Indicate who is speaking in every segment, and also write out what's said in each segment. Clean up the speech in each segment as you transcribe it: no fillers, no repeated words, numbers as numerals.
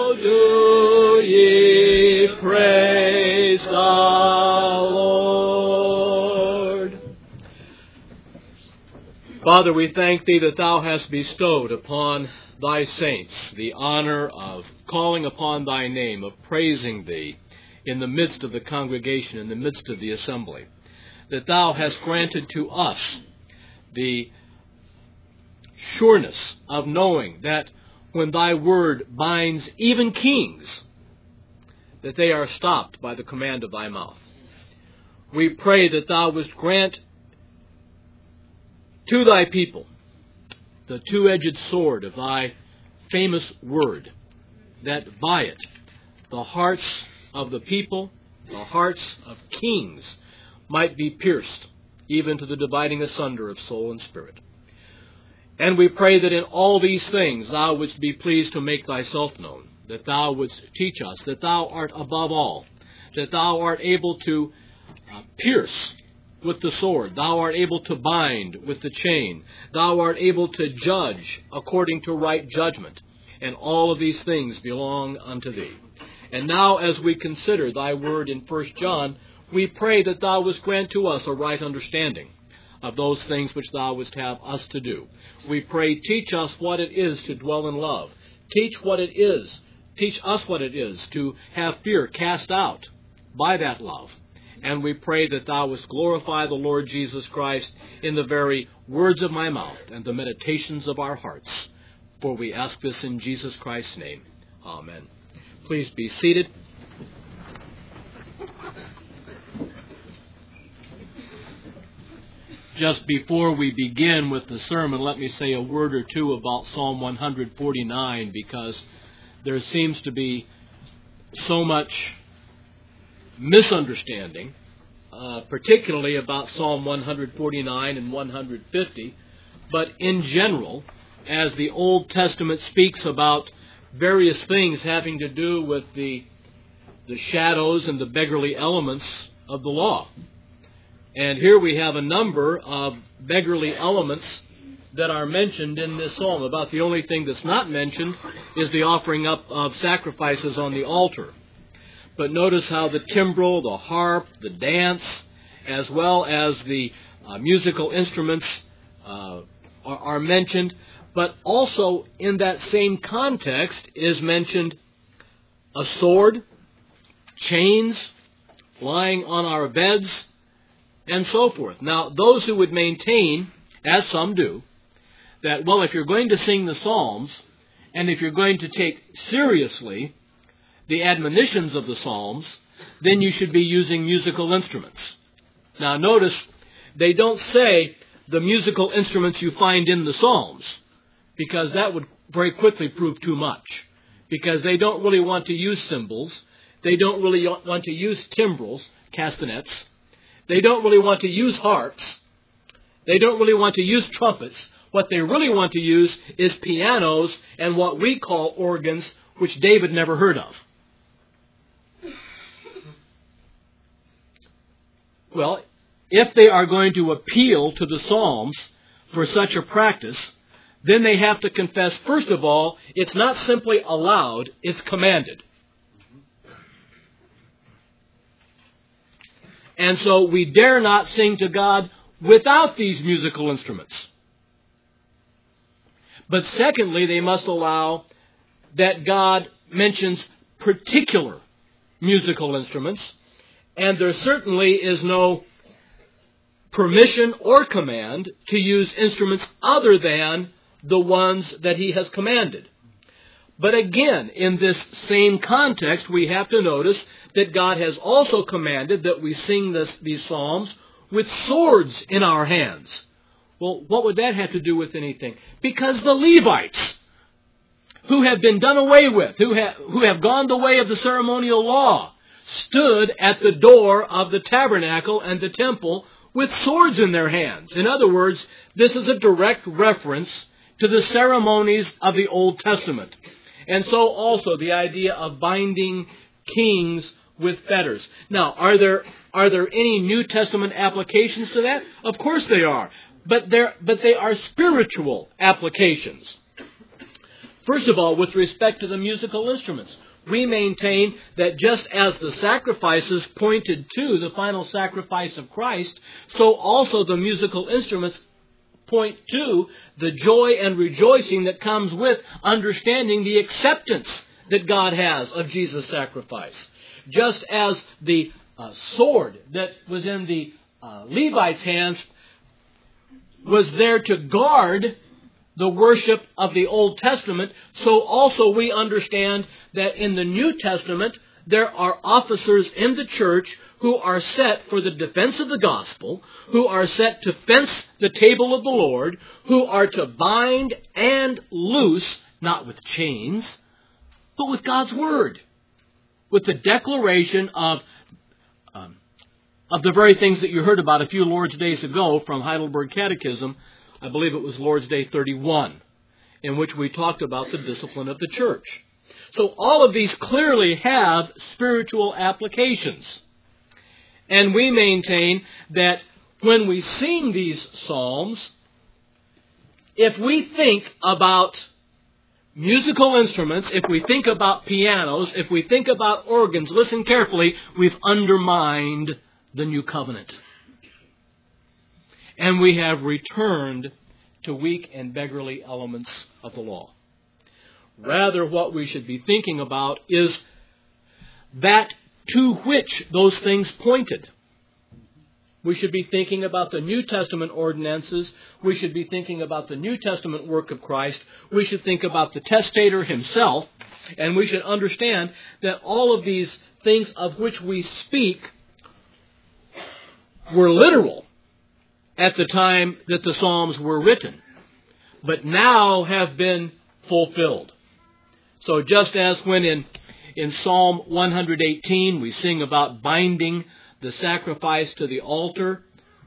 Speaker 1: do ye praise the Lord. Father, we thank Thee that Thou hast bestowed upon Thy saints the honor of calling upon Thy name, of praising Thee in the midst of the congregation, in the midst of the assembly. That Thou hast granted to us the sureness of knowing that when Thy word binds even kings, that they are stopped by the command of Thy mouth. We pray that Thou wouldst grant to Thy people the two-edged sword of Thy famous word, that by it the hearts of the people, the hearts of kings, might be pierced, even to the dividing asunder of soul and spirit. And we pray that in all these things Thou wouldst be pleased to make Thyself known, that Thou wouldst teach us, that Thou art above all, that Thou art able to pierce with the sword, Thou art able to bind with the chain, Thou art able to judge according to right judgment, and all of these things belong unto Thee. And now as we consider Thy word in 1 John, we pray that Thou wouldst grant to us a right understanding of those things which Thou wouldst have us to do. We pray, teach us what it is to dwell in love. Teach us what it is to have fear cast out by that love. And we pray that Thou wouldst glorify the Lord Jesus Christ in the very words of my mouth and the meditations of our hearts. For we ask this in Jesus Christ's name. Amen. Please be seated. Just before we begin with the sermon, let me say a word or two about Psalm 149, because there seems to be so much misunderstanding, particularly about Psalm 149 and 150. But in general, as the Old Testament speaks about various things having to do with the shadows and the beggarly elements of the law. And here we have a number of beggarly elements that are mentioned in this psalm. About the only thing that's not mentioned is the offering up of sacrifices on the altar. But notice how the timbrel, the harp, the dance, as well as the musical instruments are mentioned. But also in that same context is mentioned a sword, chains, lying on our beds, and so forth. Now, those who would maintain, as some do, that, well, if you're going to sing the Psalms, and if you're going to take seriously the admonitions of the Psalms, then you should be using musical instruments. Now, notice, they don't say the musical instruments you find in the Psalms, because that would very quickly prove too much. Because they don't really want to use cymbals. They don't really want to use timbrels, castanets. They don't really want to use harps. They don't really want to use trumpets. What they really want to use is pianos and what we call organs, which David never heard of. Well, if they are going to appeal to the Psalms for such a practice, then they have to confess, first of all, it's not simply allowed, it's commanded. And so we dare not sing to God without these musical instruments. But secondly, they must allow that God mentions particular musical instruments, and there certainly is no permission or command to use instruments other than the ones that He has commanded. But again, in this same context, we have to notice that God has also commanded that we sing these psalms with swords in our hands. Well, what would that have to do with anything? Because the Levites, who have been done away with, who have gone the way of the ceremonial law, stood at the door of the tabernacle and the temple with swords in their hands. In other words, this is a direct reference to the ceremonies of the Old Testament. And so also the idea of binding kings with fetters. Now, are there any New Testament applications to that? Of course they are. But they are spiritual applications. First of all, with respect to the musical instruments, we maintain that just as the sacrifices pointed to the final sacrifice of Christ, so also the musical instruments point to the joy and rejoicing that comes with understanding the acceptance that God has of Jesus' sacrifice. Just as the sword that was in the Levites' hands was there to guard the worship of the Old Testament, so also we understand that in the New Testament there are officers in the church who are set for the defense of the gospel, who are set to fence the table of the Lord, who are to bind and loose, not with chains, but with God's Word, with the declaration of the very things that you heard about a few Lord's Days ago from Heidelberg Catechism. I believe it was Lord's Day 31, in which we talked about the discipline of the church. So all of these clearly have spiritual applications. And we maintain that when we sing these psalms, if we think about musical instruments, if we think about pianos, if we think about organs, listen carefully, we've undermined the new covenant. And we have returned to weak and beggarly elements of the law. Rather, what we should be thinking about is that to which those things pointed. We should be thinking about the New Testament ordinances. We should be thinking about the New Testament work of Christ. We should think about the testator himself. And we should understand that all of these things of which we speak were literal at the time that the Psalms were written, but now have been fulfilled. So just as when in Psalm 118 we sing about binding the sacrifice to the altar,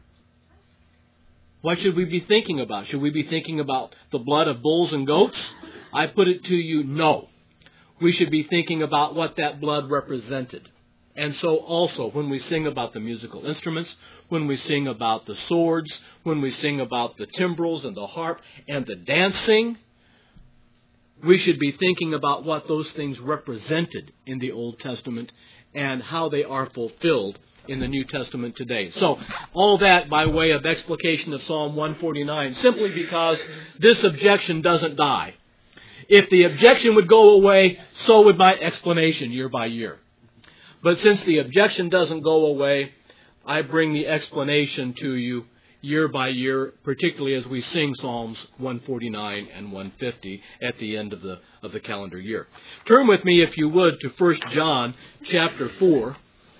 Speaker 1: what should we be thinking about? Should we be thinking about the blood of bulls and goats? I put it to you, no. We should be thinking about what that blood represented. And so also when we sing about the musical instruments, when we sing about the swords, when we sing about the timbrels and the harp and the dancing, we should be thinking about what those things represented in the Old Testament and how they are fulfilled in the New Testament today. So all that by way of explication of Psalm 149, simply because this objection doesn't die. If the objection would go away, so would my explanation year by year. But since the objection doesn't go away, I bring the explanation to you year by year, particularly as we sing Psalms 149 and 150 at the end of the calendar year. Turn with me, if you would, to 1 John chapter 4.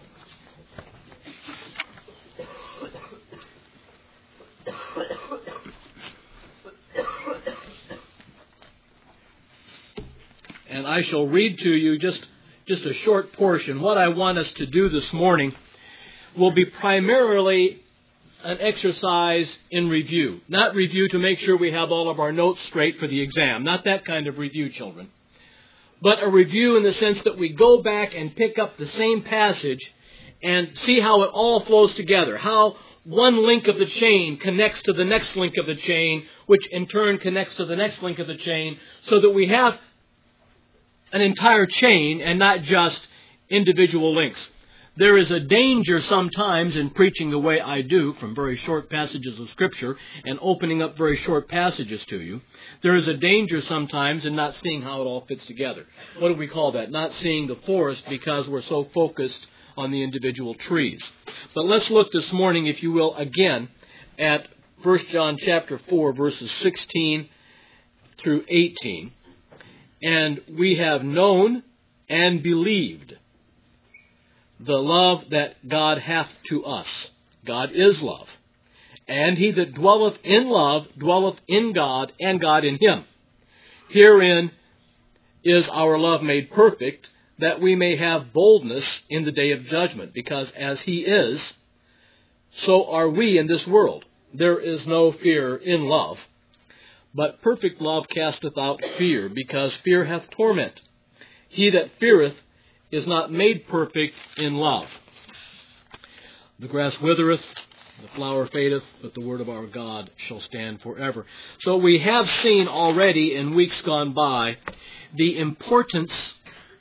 Speaker 1: And I shall read to you just a short portion. What I want us to do this morning will be primarily an exercise in review. Not review to make sure we have all of our notes straight for the exam. Not that kind of review, children. But a review in the sense that we go back and pick up the same passage and see how it all flows together. How one link of the chain connects to the next link of the chain, which in turn connects to the next link of the chain, so that we have an entire chain and not just individual links. There is a danger sometimes in preaching the way I do from very short passages of Scripture and opening up very short passages to you. There is a danger sometimes in not seeing how it all fits together. What do we call that? Not seeing the forest because we're so focused on the individual trees. But let's look this morning, if you will, again at 1 John chapter 4, verses 16 through 18. And we have known and believed the love that God hath to us. God is love. And he that dwelleth in love dwelleth in God, and God in him. Herein is our love made perfect, that we may have boldness in the day of judgment. Because as he is, so are we in this world. There is no fear in love. But perfect love casteth out fear, because fear hath torment. He that feareth is not made perfect in love. The grass withereth, The flower fadeth, but the word of our God shall stand forever. So we have seen already in weeks gone by the importance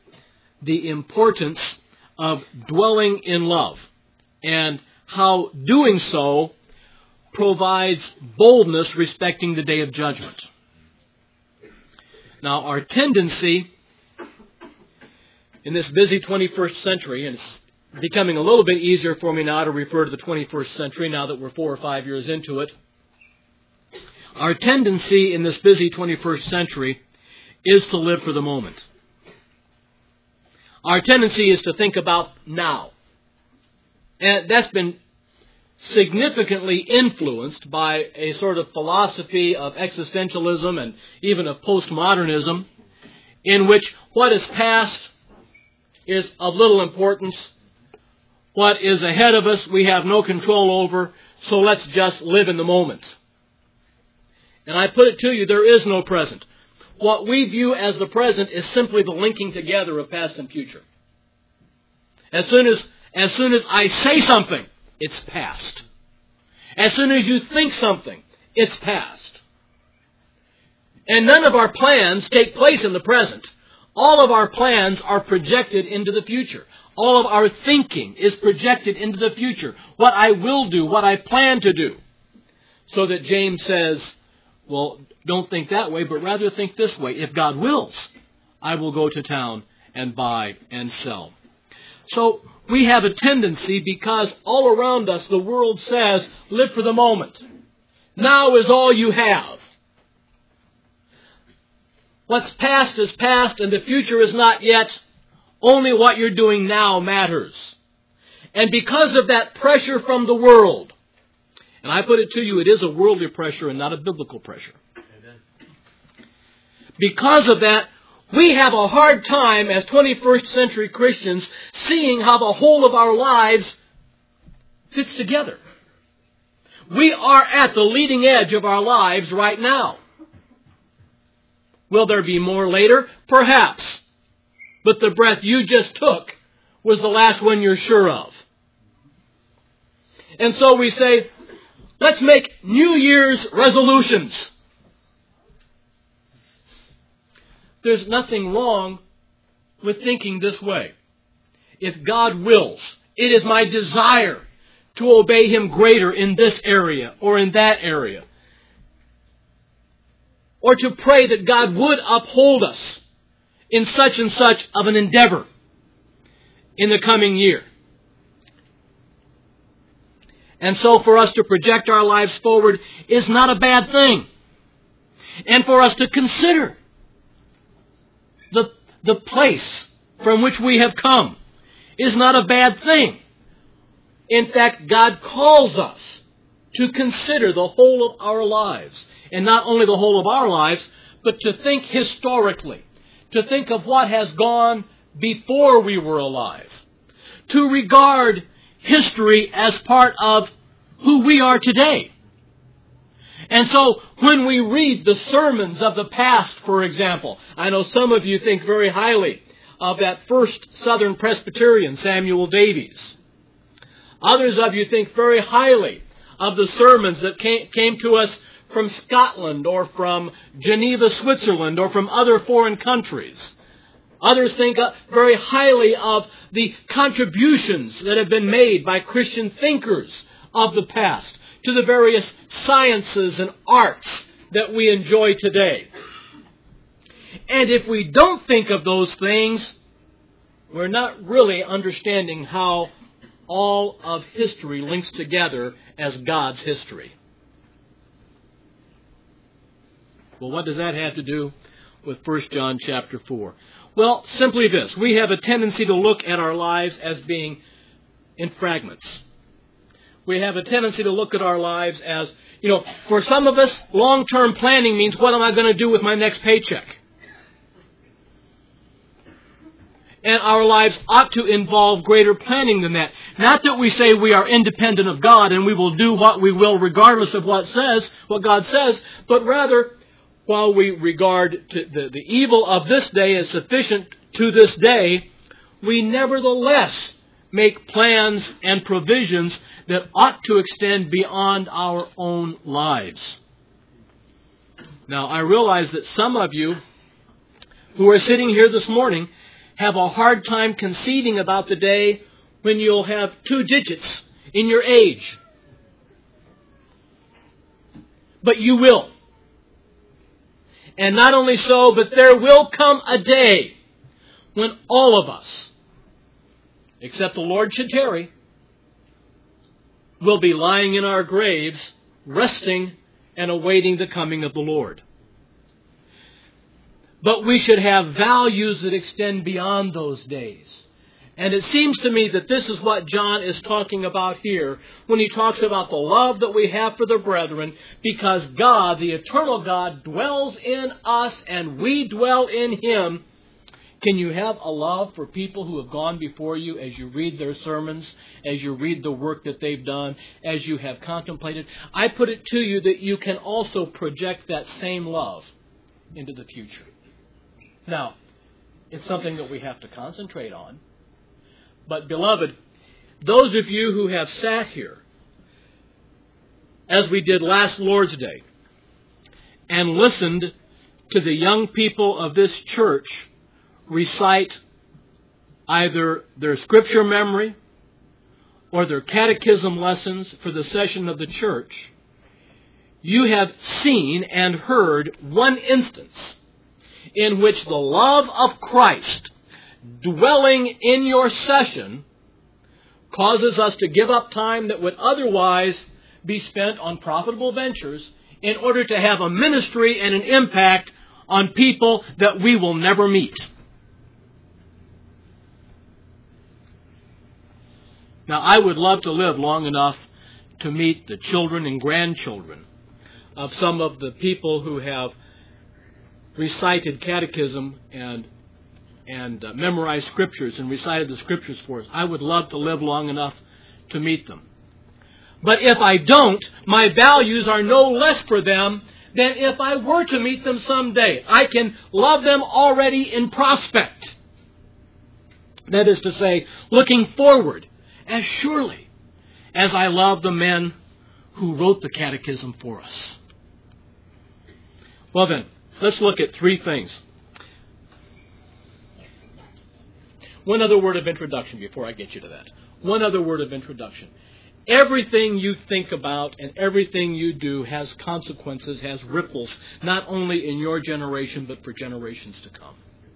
Speaker 1: of dwelling in love, and how doing so provides boldness respecting the day of judgment. Now, our tendency in this busy 21st century, and it's becoming a little bit easier for me now to refer to the 21st century now that we're 4 or 5 years into it, our tendency in this busy 21st century is to live for the moment. Our tendency is to think about now. And that's been significantly influenced by a sort of philosophy of existentialism and even of postmodernism, in which what is past is of little importance. What is ahead of us we have no control over, so let's just live in the moment. And I put it to you, there is no present. What we view as the present is simply the linking together of past and future. As soon as I say something, it's past. As soon as you think something, it's past. And none of our plans take place in the present. All of our plans are projected into the future. All of our thinking is projected into the future. What I will do, what I plan to do. So that James says, well, don't think that way, but rather think this way. If God wills, I will go to town and buy and sell. So we have a tendency, because all around us the world says, live for the moment. Now is all you have. What's past is past and the future is not yet. Only what you're doing now matters. And because of that pressure from the world, and I put it to you, it is a worldly pressure and not a biblical pressure. Amen. Because of that, we have a hard time as 21st century Christians seeing how the whole of our lives fits together. We are at the leading edge of our lives right now. Will there be more later? Perhaps. But the breath you just took was the last one you're sure of. And so we say, let's make New Year's resolutions. There's nothing wrong with thinking this way. If God wills, it is my desire to obey Him greater in this area or in that area. Or to pray that God would uphold us in such and such of an endeavor in the coming year. And so for us to project our lives forward is not a bad thing. And for us to consider the place from which we have come is not a bad thing. In fact, God calls us to consider the whole of our lives. And not only the whole of our lives, but to think historically. To think of what has gone before we were alive. To regard history as part of who we are today. And so, when we read the sermons of the past, for example, I know some of you think very highly of that first Southern Presbyterian, Samuel Davies. Others of you think very highly of the sermons that came to us from Scotland or from Geneva, Switzerland, or from other foreign countries. Others think very highly of the contributions that have been made by Christian thinkers of the past to the various sciences and arts that we enjoy today. And if we don't think of those things, we're not really understanding how all of history links together as God's history. Well, what does that have to do with 1 John chapter 4? Well, simply this. We have a tendency to look at our lives as being in fragments. We have a tendency to look at our lives as, for some of us, long-term planning means, what am I going to do with my next paycheck? And our lives ought to involve greater planning than that. Not that we say we are independent of God and we will do what we will regardless of what God says, but rather, while we regard the evil of this day as sufficient to this day, we nevertheless make plans and provisions that ought to extend beyond our own lives. Now, I realize that some of you who are sitting here this morning have a hard time conceiving about the day when you'll have 2 digits in your age. But you will. And not only so, but there will come a day when all of us, except the Lord should tarry, will be lying in our graves, resting and awaiting the coming of the Lord. But we should have values that extend beyond those days. And it seems to me that this is what John is talking about here when he talks about the love that we have for the brethren, because God, the eternal God, dwells in us and we dwell in Him. Can you have a love for people who have gone before you as you read their sermons, as you read the work that they've done, as you have contemplated? I put it to you that you can also project that same love into the future. Now, it's something that we have to concentrate on. But, beloved, those of you who have sat here, as we did last Lord's Day, and listened to the young people of this church recite either their scripture memory or their catechism lessons for the session of the church, you have seen and heard one instance in which the love of Christ dwelling in your session causes us to give up time that would otherwise be spent on profitable ventures in order to have a ministry and an impact on people that we will never meet. Now, I would love to live long enough to meet the children and grandchildren of some of the people who have recited catechism and memorized scriptures and recited the scriptures for us. I would love to live long enough to meet them. But if I don't, my values are no less for them than if I were to meet them someday. I can love them already in prospect. That is to say, looking forward as surely as I love the men who wrote the catechism for us. Well then, let's look at 3 things. One other word of introduction before I get you to that. One other word of introduction. Everything you think about and everything you do has consequences, has ripples, not only in your generation, but for generations to come.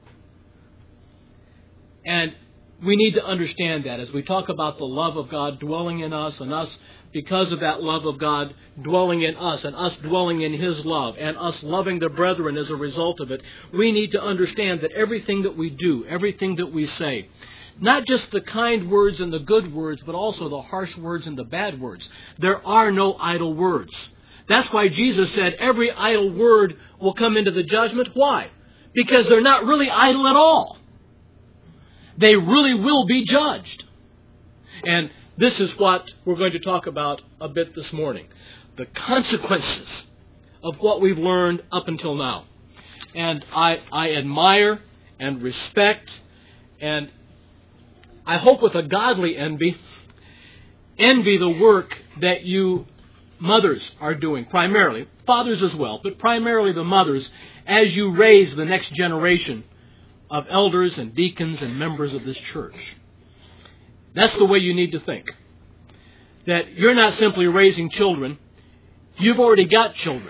Speaker 1: And we need to understand that as we talk about the love of God dwelling in us and us, because of that love of God dwelling in us and us dwelling in His love and us loving the brethren as a result of it, we need to understand that everything that we do, everything that we say, not just the kind words and the good words, but also the harsh words and the bad words. There are no idle words. That's why Jesus said every idle word will come into the judgment. Why? Because they're not really idle at all. They really will be judged. And this is what we're going to talk about a bit this morning. The consequences of what we've learned up until now. And I admire and respect and I hope with a godly envy the work that you mothers are doing, primarily. Fathers as well, but primarily the mothers, as you raise the next generation of elders and deacons and members of this church. That's the way you need to think. That you're not simply raising children, you've already got children.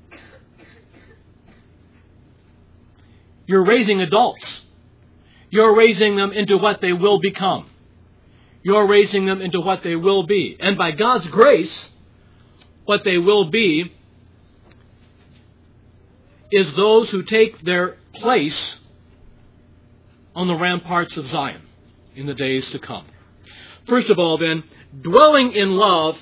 Speaker 1: You're raising adults. You're raising them into what they will become. You're raising them into what they will be. And by God's grace, what they will be is those who take their place on the ramparts of Zion in the days to come. First of all, then, dwelling in love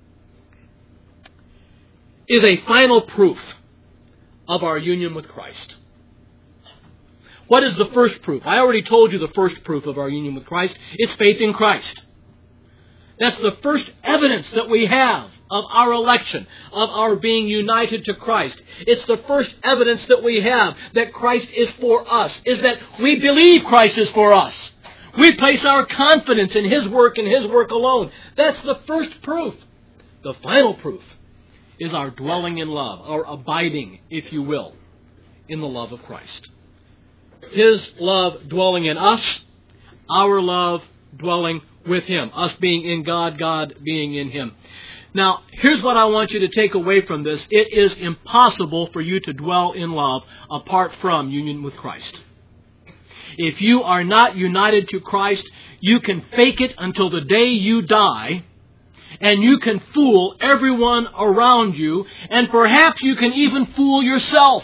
Speaker 1: is a final proof of our union with Christ. What is the first proof? I already told you the first proof of our union with Christ. It's faith in Christ. That's the first evidence that we have of our election, of our being united to Christ. It's the first evidence that we have that Christ is for us, is that we believe Christ is for us. We place our confidence in His work and His work alone. That's the first proof. The final proof is our dwelling in love, our abiding, if you will, in the love of Christ. His love dwelling in us, our love dwelling with Him. Us being in God, God being in Him. Now, here's what I want you to take away from this. It is impossible for you to dwell in love apart from union with Christ. If you are not united to Christ, you can fake it until the day you die, and you can fool everyone around you, and perhaps you can even fool yourself.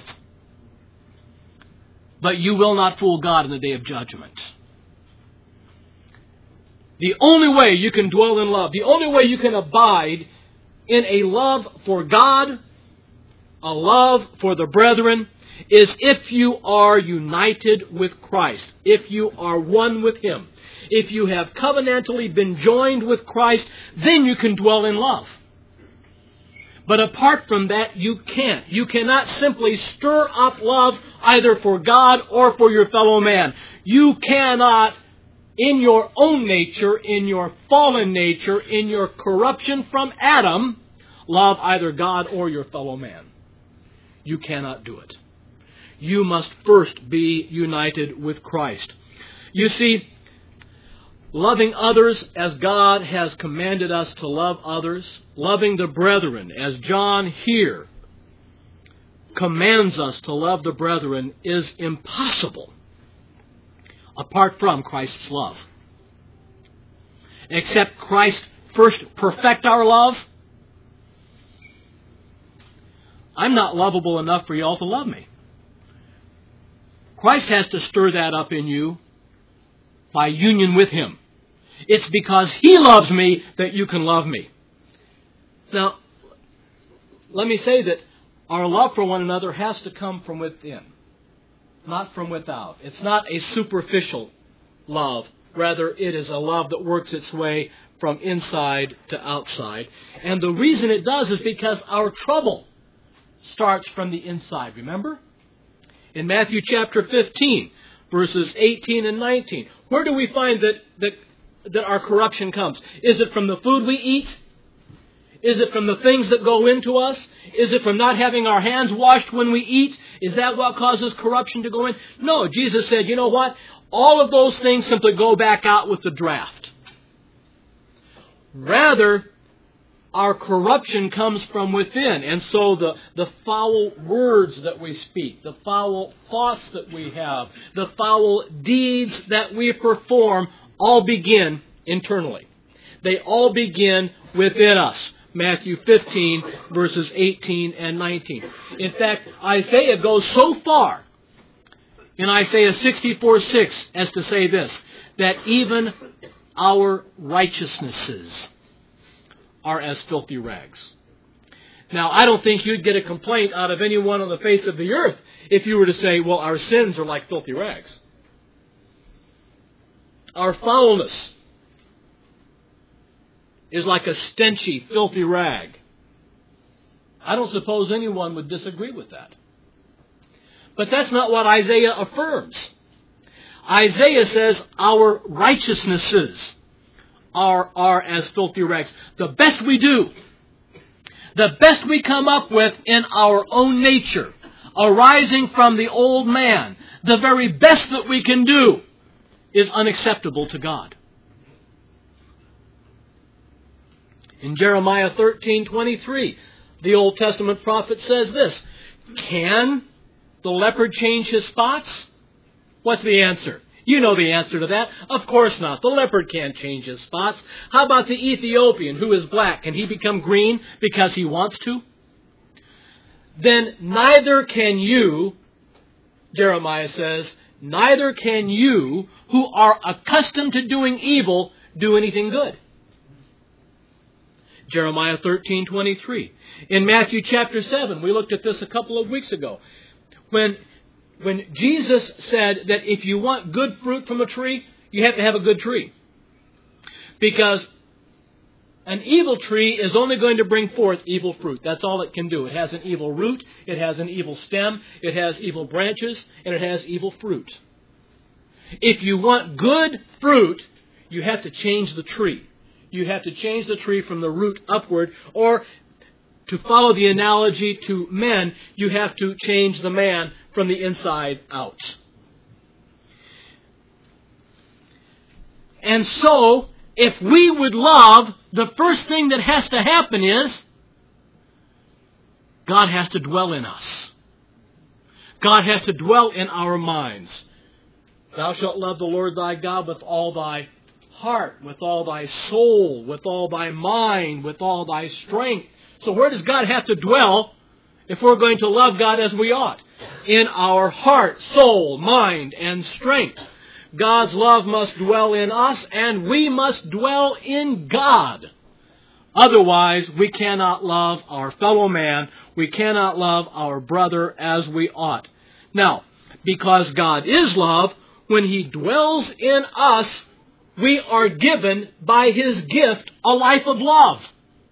Speaker 1: But you will not fool God in the day of judgment. The only way you can dwell in love, the only way you can abide in a love for God, a love for the brethren, is if you are united with Christ, if you are one with Him. If you have covenantally been joined with Christ, then you can dwell in love. But apart from that, you can't. You cannot simply stir up love either for God or for your fellow man. You cannot, in your own nature, in your fallen nature, in your corruption from Adam, love either God or your fellow man. You cannot do it. You must first be united with Christ. You see, loving others as God has commanded us to love others, loving the brethren as John here commands us to love the brethren, is impossible apart from Christ's love. Except Christ first perfect our love, I'm not lovable enough for you all to love me. Christ has to stir that up in you by union with Him. It's because He loves me that you can love me. Now, let me say that our love for one another has to come from within, not from without. It's not a superficial love. Rather, it is a love that works its way from inside to outside. And the reason it does is because our trouble starts from the inside. Remember? In Matthew chapter 15, verses 18 and 19, where do we find that our corruption comes? Is it from the food we eat? Is it from the things that go into us? Is it from not having our hands washed when we eat? Is that what causes corruption to go in? No, Jesus said, you know what? All of those things simply go back out with the draft. Rather, our corruption comes from within. And so the foul words that we speak, the foul thoughts that we have, the foul deeds that we perform all begin internally. They all begin within us. Matthew 15, verses 18 and 19. In fact, Isaiah goes so far in Isaiah 64:6 as to say this, that even our righteousnesses are as filthy rags. Now, I don't think you'd get a complaint out of anyone on the face of the earth if you were to say, well, our sins are like filthy rags. Our foulness is like a stenchy, filthy rag. I don't suppose anyone would disagree with that. But that's not what Isaiah affirms. Isaiah says our righteousnesses are as filthy rags. The best we do, the best we come up with in our own nature, arising from the old man, the very best that we can do is unacceptable to God. In Jeremiah 13:23, the Old Testament prophet says this, can the leopard change his spots? What's the answer? You know the answer to that. Of course not. The leopard can't change his spots. How about the Ethiopian who is black? Can he become green because he wants to? Then neither can you, Jeremiah says, neither can you who are accustomed to doing evil do anything good. Jeremiah 13:23. In Matthew chapter 7, we looked at this a couple of weeks ago. When Jesus said that if you want good fruit from a tree, you have to have a good tree. Because an evil tree is only going to bring forth evil fruit. That's all it can do. It has an evil root, it has an evil stem, it has evil branches, and it has evil fruit. If you want good fruit, you have to change the tree. You have to change the tree from the root upward, or to follow the analogy to men, you have to change the man from the inside out. And so, if we would love, the first thing that has to happen is God has to dwell in us. God has to dwell in our minds. Thou shalt love the Lord thy God with all thy heart, with all thy soul, with all thy mind, with all thy strength. So where does God have to dwell if we're going to love God as we ought? In our heart, soul, mind, and strength. God's love must dwell in us, and we must dwell in God. Otherwise, we cannot love our fellow man. We cannot love our brother as we ought. Now, because God is love, when He dwells in us, we are given by His gift a life of love.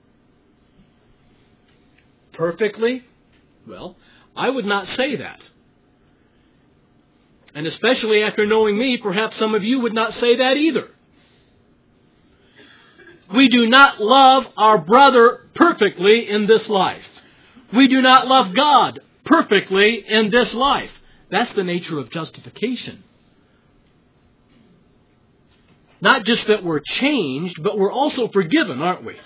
Speaker 1: Perfectly? Well, I would not say that. And especially after knowing me, perhaps some of you would not say that either. We do not love our brother perfectly in this life. We do not love God perfectly in this life. That's the nature of justification. Not just that we're changed, but we're also forgiven, aren't we?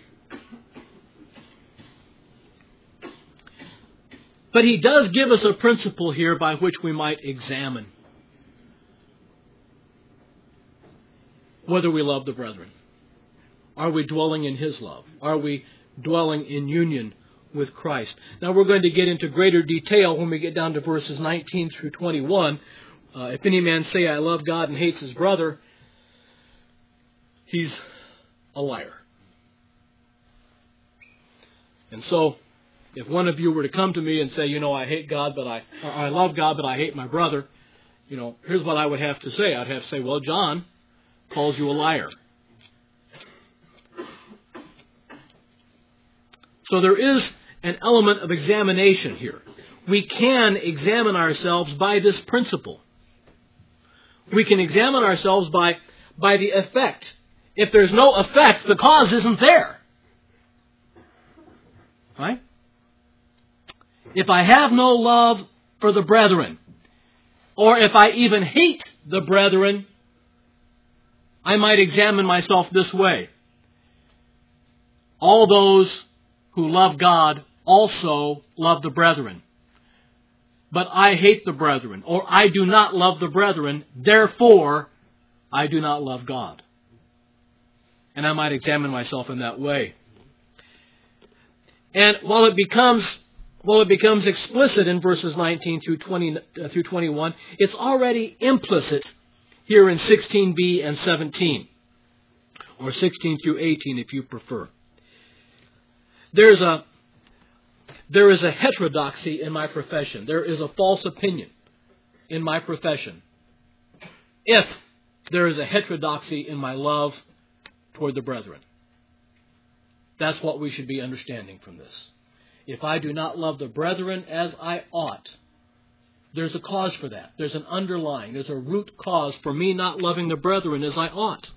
Speaker 1: But He does give us a principle here by which we might examine whether we love the brethren. Are we dwelling in His love? Are we dwelling in union with Christ? Now we're going to get into greater detail when we get down to verses 19 through 21. If any man say, I love God and hates his brother, he's a liar. And so, if one of you were to come to me and say, I hate God, I love God, but I hate my brother, here's what I would have to say. I'd have to say, well, John calls you a liar. So there is an element of examination here. We can examine ourselves by this principle. We can examine ourselves by the effect. If there's no effect, the cause isn't there. Right? If I have no love for the brethren, or if I even hate the brethren, I might examine myself this way. All those who love God also love the brethren. But I hate the brethren, or I do not love the brethren, therefore I do not love God. And I might examine myself in that way. And while it becomes explicit in verses 19 through 21, it's already implicit here in 16b and 17, or 16 through 18 if you prefer. There is a heterodoxy in my profession. There is a false opinion in my profession if there is a heterodoxy in my love toward the brethren. That's what we should be understanding from this. If I do not love the brethren as I ought, there's a cause for that. There's a root cause for me not loving the brethren as I ought.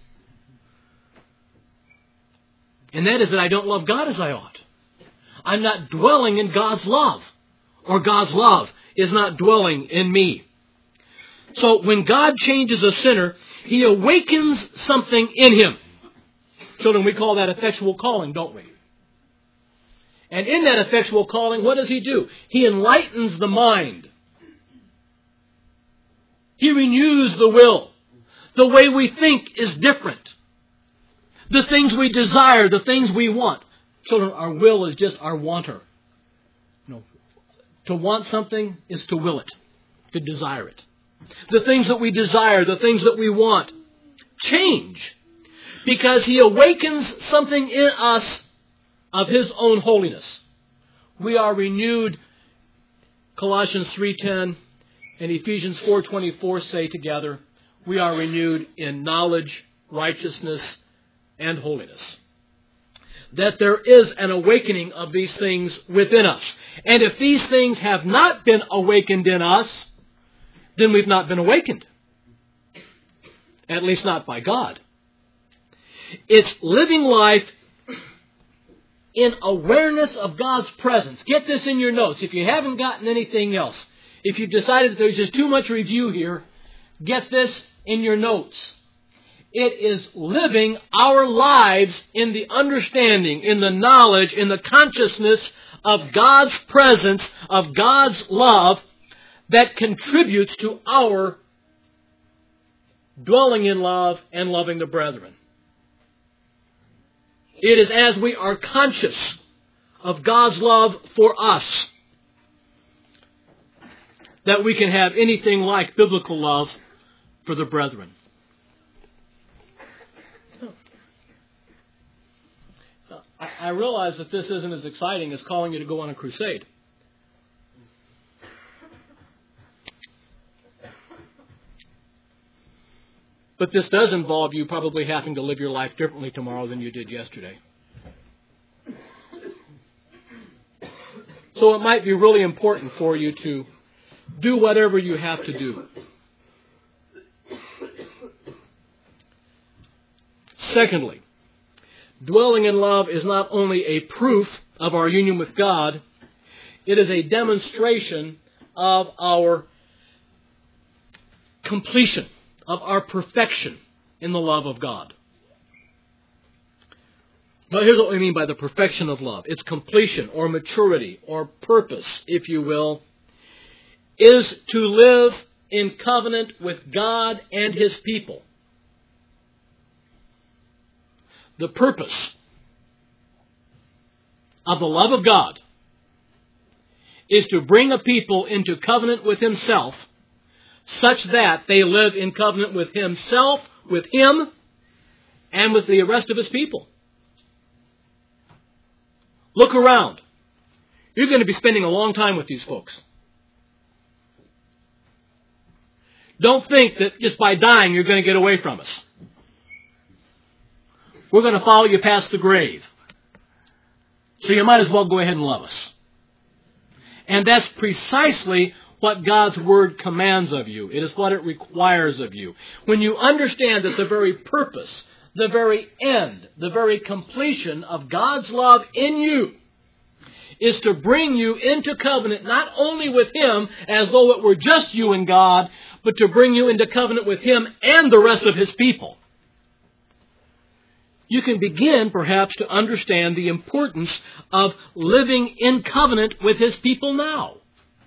Speaker 1: And that is that I don't love God as I ought. I'm not dwelling in God's love, or God's love is not dwelling in me. So when God changes a sinner, He awakens something in him. Children, we call that effectual calling, don't we? And in that effectual calling, what does He do? He enlightens the mind. He renews the will. The way we think is different. The things we desire, the things we want. Children, our will is just our wanter. To want something is to will it, to desire it. The things that we desire, the things that we want, change. Because He awakens something in us of His own holiness. We are renewed, Colossians 3:10 and Ephesians 4:24 say together, we are renewed in knowledge, righteousness, and holiness. That there is an awakening of these things within us. And if these things have not been awakened in us, then we've not been awakened. At least not by God. It's living life in awareness of God's presence. Get this in your notes. If you haven't gotten anything else, if you've decided that there's just too much review here, get this in your notes. It is living our lives in the understanding, in the knowledge, in the consciousness of God's presence, of God's love, that contributes to our dwelling in love and loving the brethren. It is as we are conscious of God's love for us that we can have anything like biblical love for the brethren. I realize that this isn't as exciting as calling you to go on a crusade. But this does involve you probably having to live your life differently tomorrow than you did yesterday. So it might be really important for you to do whatever you have to do. Secondly, dwelling in love is not only a proof of our union with God, it is a demonstration of our completion, of our perfection in the love of God. Now here's what we mean by the perfection of love. Its completion or maturity or purpose, if you will, is to live in covenant with God and His people. The purpose of the love of God is to bring a people into covenant with Himself, such that they live in covenant with Himself, with Him, and with the rest of His people. Look around. You're going to be spending a long time with these folks. Don't think that just by dying you're going to get away from us. We're going to follow you past the grave. So you might as well go ahead and love us. And that's precisely what God's Word commands of you. It is what it requires of you. When you understand that the very purpose, the very end, the very completion of God's love in you is to bring you into covenant not only with Him as though it were just you and God, but to bring you into covenant with Him and the rest of His people. You can begin, perhaps, to understand the importance of living in covenant with His people now.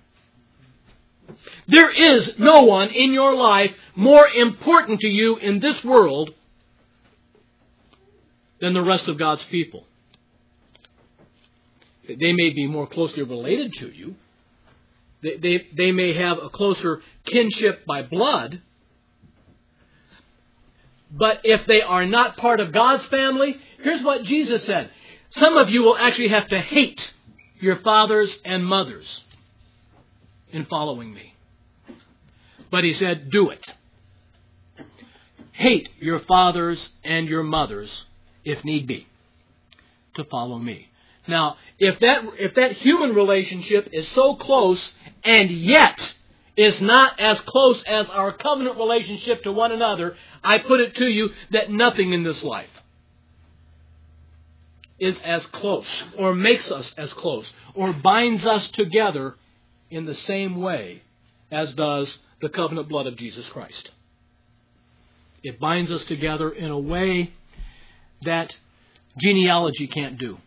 Speaker 1: There is no one in your life more important to you in this world than the rest of God's people. They may be more closely related to you. They may have a closer kinship by blood. But if they are not part of God's family, here's what Jesus said. Some of you will actually have to hate your fathers and mothers in following me. But He said, do it. Hate your fathers and your mothers, if need be, to follow me. Now, if that human relationship is so close and yet is not as close as our covenant relationship to one another, I put it to you that nothing in this life is as close, or makes us as close, or binds us together in the same way as does the covenant blood of Jesus Christ. It binds us together in a way that genealogy can't do.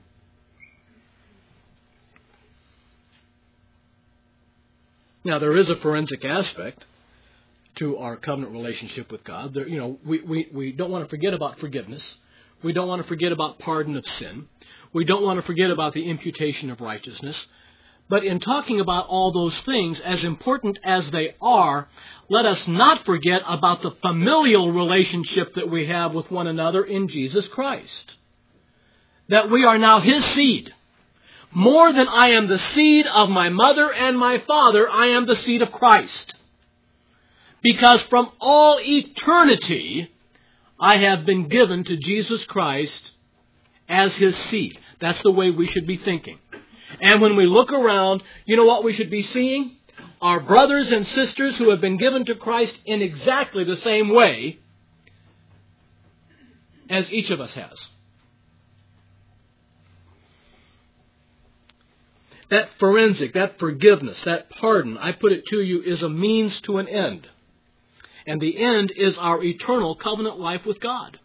Speaker 1: Now, there is a forensic aspect to our covenant relationship with God. We don't want to forget about forgiveness. We don't want to forget about pardon of sin. We don't want to forget about the imputation of righteousness. But in talking about all those things, as important as they are, let us not forget about the familial relationship that we have with one another in Jesus Christ. That we are now His seed. More than I am the seed of my mother and my father, I am the seed of Christ. Because from all eternity, I have been given to Jesus Christ as His seed. That's the way we should be thinking. And when we look around, you know what we should be seeing? Our brothers and sisters who have been given to Christ in exactly the same way as each of us has. That forensic, that forgiveness, that pardon, I put it to you, is a means to an end. And the end is our eternal covenant life with God.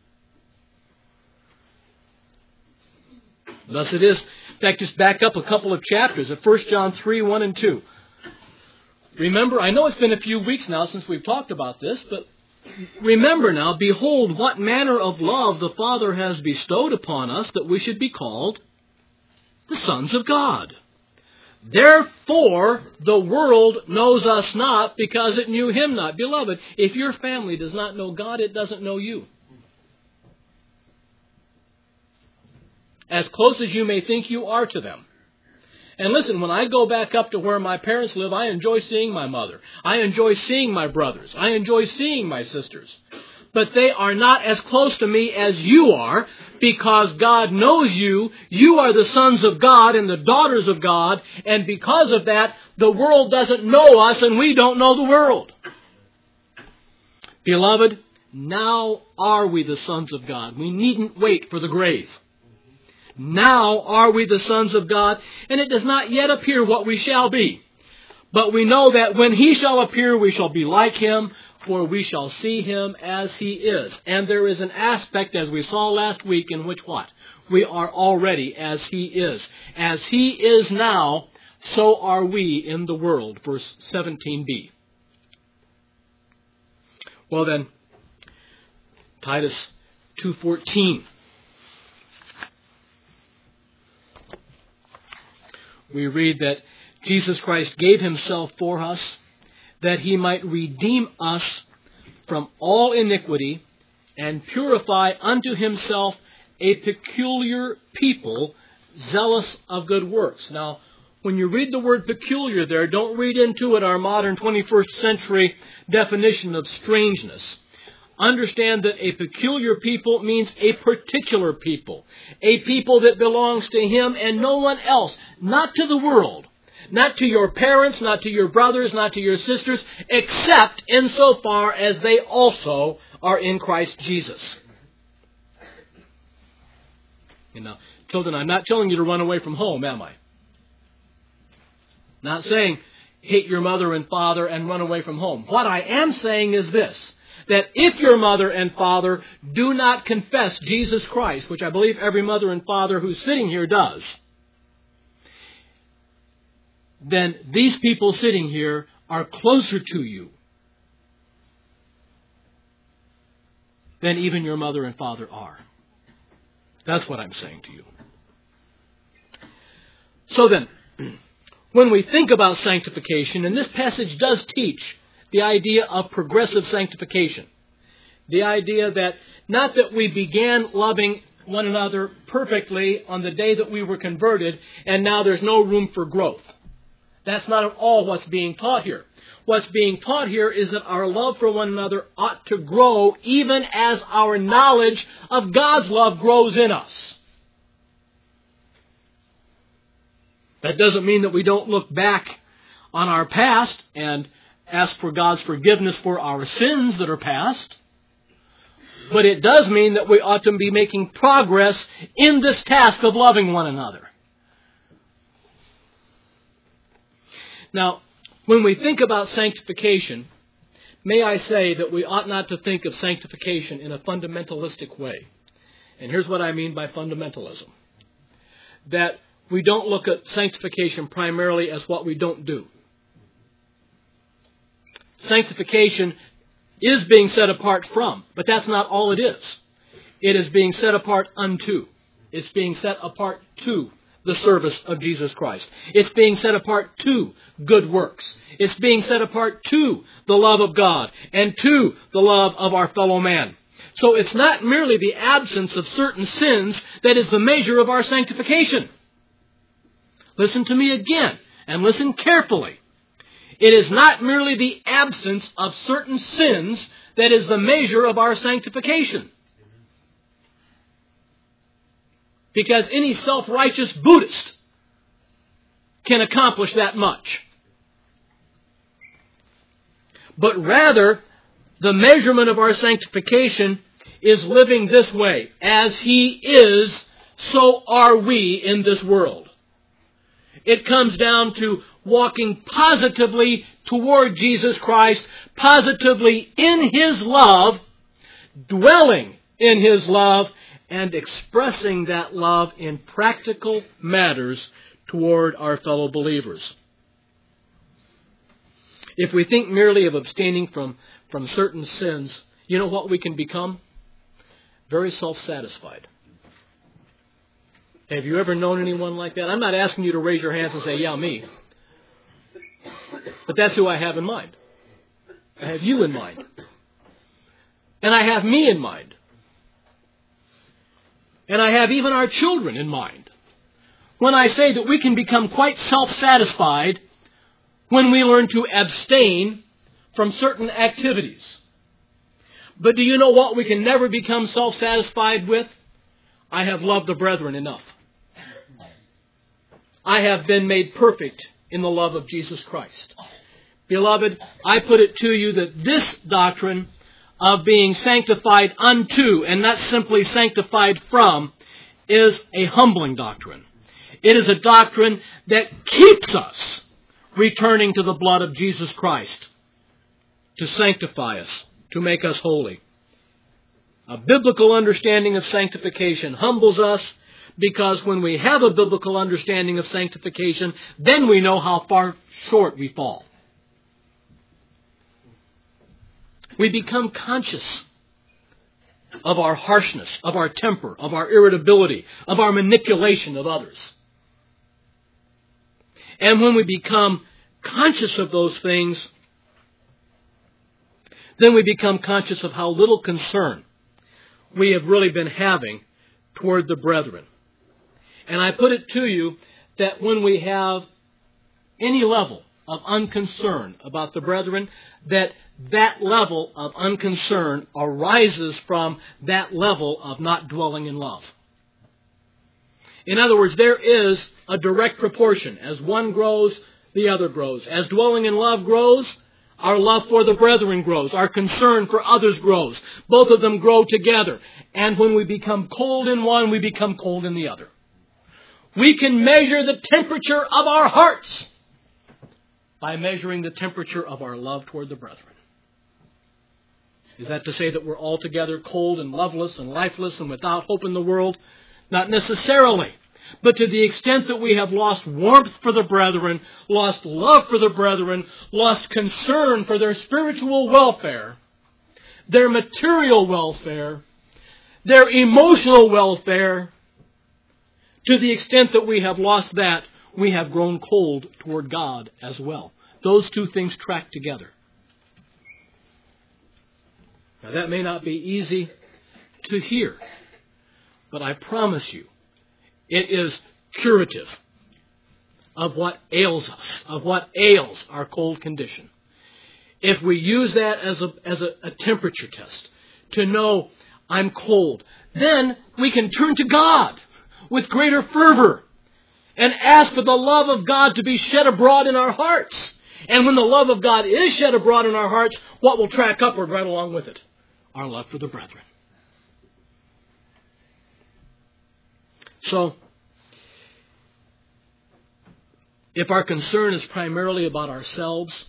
Speaker 1: Thus it is. In fact, just back up a couple of chapters at 1 John 3, 1 and 2. Remember, I know it's been a few weeks now since we've talked about this, but remember now, behold, what manner of love the Father has bestowed upon us, that we should be called the sons of God. Therefore, the world knows us not, because it knew Him not. Beloved, if your family does not know God, it doesn't know you. As close as you may think you are to them. And listen, when I go back up to where my parents live, I enjoy seeing my mother. I enjoy seeing my brothers. I enjoy seeing my sisters. But they are not as close to me as you are, because God knows you. You are the sons of God and the daughters of God. And because of that, the world doesn't know us and we don't know the world. Beloved, now are we the sons of God. We needn't wait for the grave. Now are we the sons of God, and it does not yet appear what we shall be. But we know that when He shall appear, we shall be like Him, for we shall see Him as He is. And there is an aspect, as we saw last week, in which what? We are already as He is. As He is now, so are we in the world. Verse 17b. Well then, Titus 2:14. We read that Jesus Christ gave Himself for us, that He might redeem us from all iniquity and purify unto Himself a peculiar people, zealous of good works. Now, when you read the word peculiar there, don't read into it our modern 21st century definition of strangeness. Understand that a peculiar people means a particular people. A people that belongs to Him and no one else. Not to the world. Not to your parents, not to your brothers, not to your sisters, except insofar as they also are in Christ Jesus. You know, children, I'm not telling you to run away from home, am I? Not saying hate your mother and father and run away from home. What I am saying is this, that if your mother and father do not confess Jesus Christ, which I believe every mother and father who's sitting here does, then these people sitting here are closer to you than even your mother and father are. That's what I'm saying to you. So then, when we think about sanctification, and this passage does teach the idea of progressive sanctification. The idea that not that we began loving one another perfectly on the day that we were converted and now there's no room for growth. That's not at all what's being taught here. What's being taught here is that our love for one another ought to grow even as our knowledge of God's love grows in us. That doesn't mean that we don't look back on our past and ask for God's forgiveness for our sins that are past. But it does mean that we ought to be making progress in this task of loving one another. Now, when we think about sanctification, may I say that we ought not to think of sanctification in a fundamentalistic way. And here's what I mean by fundamentalism. That we don't look at sanctification primarily as what we don't do. Sanctification is being set apart from, but that's not all it is. It is being set apart unto. It's being set apart to the service of Jesus Christ. It's being set apart to good works. It's being set apart to the love of God and to the love of our fellow man. So it's not merely the absence of certain sins that is the measure of our sanctification. Listen to me again, and listen carefully. It is not merely the absence of certain sins that is the measure of our sanctification. Because any self-righteous Buddhist can accomplish that much. But rather, the measurement of our sanctification is living this way. As He is, so are we in this world. It comes down to walking positively toward Jesus Christ, positively in His love, dwelling in His love, and expressing that love in practical matters toward our fellow believers. If we think merely of abstaining from certain sins, you know what we can become? Very self-satisfied. Have you ever known anyone like that? I'm not asking you to raise your hands and say, yeah, me. But that's who I have in mind. I have you in mind. And I have me in mind. And I have even our children in mind. When I say that we can become quite self-satisfied when we learn to abstain from certain activities. But do you know what we can never become self-satisfied with? I have loved the brethren enough. I have been made perfect in the love of Jesus Christ. Beloved, I put it to you that this doctrine of being sanctified unto and not simply sanctified from is a humbling doctrine. It is a doctrine that keeps us returning to the blood of Jesus Christ to sanctify us, to make us holy. A biblical understanding of sanctification humbles us because when we have a biblical understanding of sanctification, then we know how far short we fall. We become conscious of our harshness, of our temper, of our irritability, of our manipulation of others. And when we become conscious of those things, then we become conscious of how little concern we have really been having toward the brethren. And I put it to you that when we have any level of unconcern about the brethren, that level of unconcern arises from that level of not dwelling in love. In other words, there is a direct proportion. As one grows, the other grows. As dwelling in love grows, our love for the brethren grows. Our concern for others grows. Both of them grow together. And when we become cold in one, we become cold in the other. We can measure the temperature of our hearts by measuring the temperature of our love toward the brethren. Is that to say that we're altogether cold and loveless and lifeless and without hope in the world? Not necessarily. But to the extent that we have lost warmth for the brethren, lost love for the brethren, lost concern for their spiritual welfare, their material welfare, their emotional welfare, to the extent that we have lost that, we have grown cold toward God as well. Those two things track together. Now that may not be easy to hear, but I promise you, it is curative of what ails us, of what ails our cold condition. If we use that as a temperature test to know I'm cold, then we can turn to God with greater fervor and ask for the love of God to be shed abroad in our hearts. And when the love of God is shed abroad in our hearts, what will track upward right along with it? Our love for the brethren. So, if our concern is primarily about ourselves,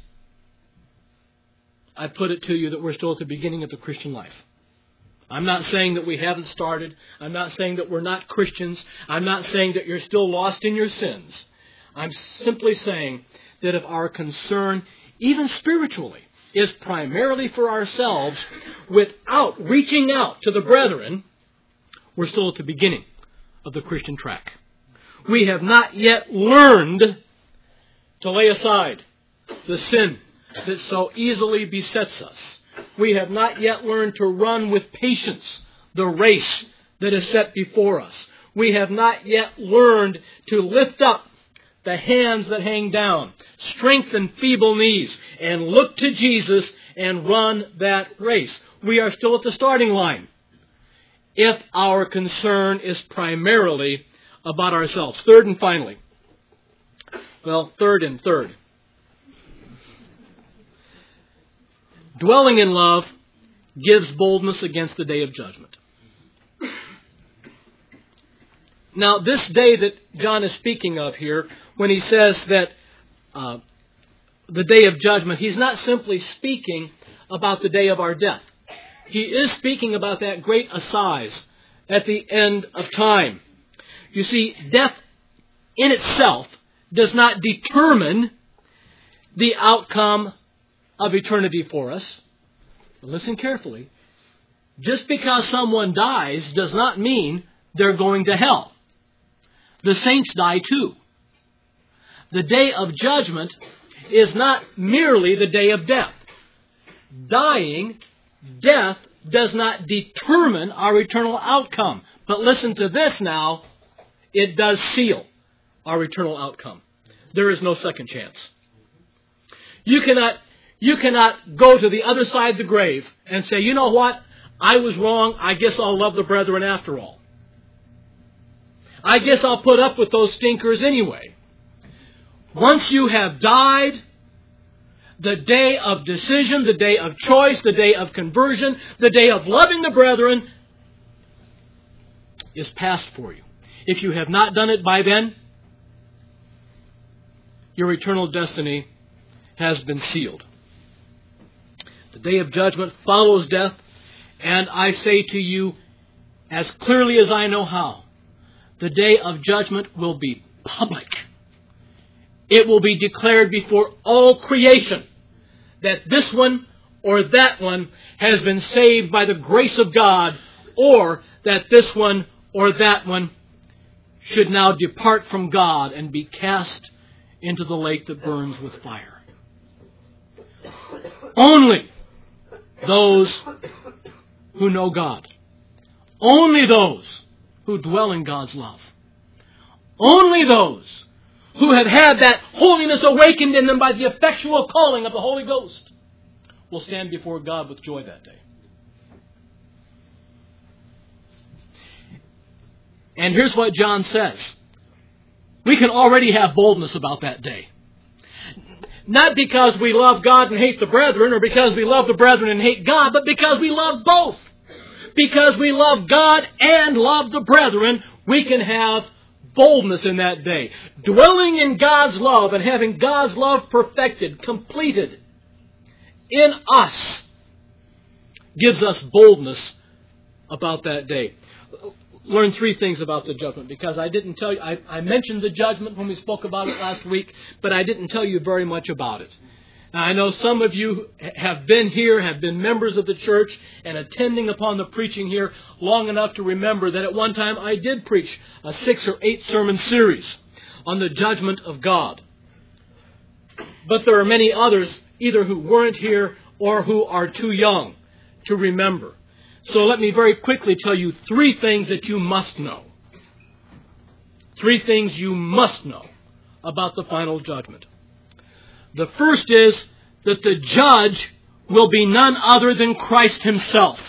Speaker 1: I put it to you that we're still at the beginning of the Christian life. I'm not saying that we haven't started. I'm not saying that we're not Christians. I'm not saying that you're still lost in your sins. I'm simply saying that if our concern, even spiritually, is primarily for ourselves without reaching out to the brethren, we're still at the beginning of the Christian track. We have not yet learned to lay aside the sin that so easily besets us. We have not yet learned to run with patience the race that is set before us. We have not yet learned to lift up the hands that hang down, strengthen feeble knees, and look to Jesus and run that race. We are still at the starting line if our concern is primarily about ourselves. Third and finally. Well, third. Dwelling in love gives boldness against the day of judgment. Now, this day that John is speaking of here, when he says that the day of judgment, he's not simply speaking about the day of our death. He is speaking about that great assize at the end of time. You see, death in itself does not determine the outcome of eternity for us. But listen carefully. Just because someone dies does not mean they're going to hell. The saints die too. The day of judgment is not merely the day of death. Death does not determine our eternal outcome. But listen to this now. It does seal our eternal outcome. There is no second chance. You cannot go to the other side of the grave and say, you know what? I was wrong. I guess I'll love the brethren after all. I guess I'll put up with those stinkers anyway. Once you have died, the day of decision, the day of choice, the day of conversion, the day of loving the brethren is past for you. If you have not done it by then, your eternal destiny has been sealed. The day of judgment follows death, and I say to you, as clearly as I know how, the day of judgment will be public. It will be declared before all creation that this one or that one has been saved by the grace of God, or that this one or that one should now depart from God and be cast into the lake that burns with fire. Only those who know God, only those who dwell in God's love, only those who have had that holiness awakened in them by the effectual calling of the Holy Ghost will stand before God with joy that day. And here's what John says. We can already have boldness about that day. Not because we love God and hate the brethren, or because we love the brethren and hate God, but because we love both. Because we love God and love the brethren, we can have boldness in that day. Dwelling in God's love and having God's love perfected, completed in us, gives us boldness about that day. Learn three things about the judgment, because I didn't tell you, I mentioned the judgment when we spoke about it last week, but I didn't tell you very much about it. Now, I know some of you have been here, have been members of the church, and attending upon the preaching here long enough to remember that at one time I did preach a 6 or 8 sermon series on the judgment of God. But there are many others, either who weren't here or who are too young to remember. So let me very quickly tell you 3 things that you must know. 3 things you must know about the final judgment. The first is that the judge will be none other than Christ Himself.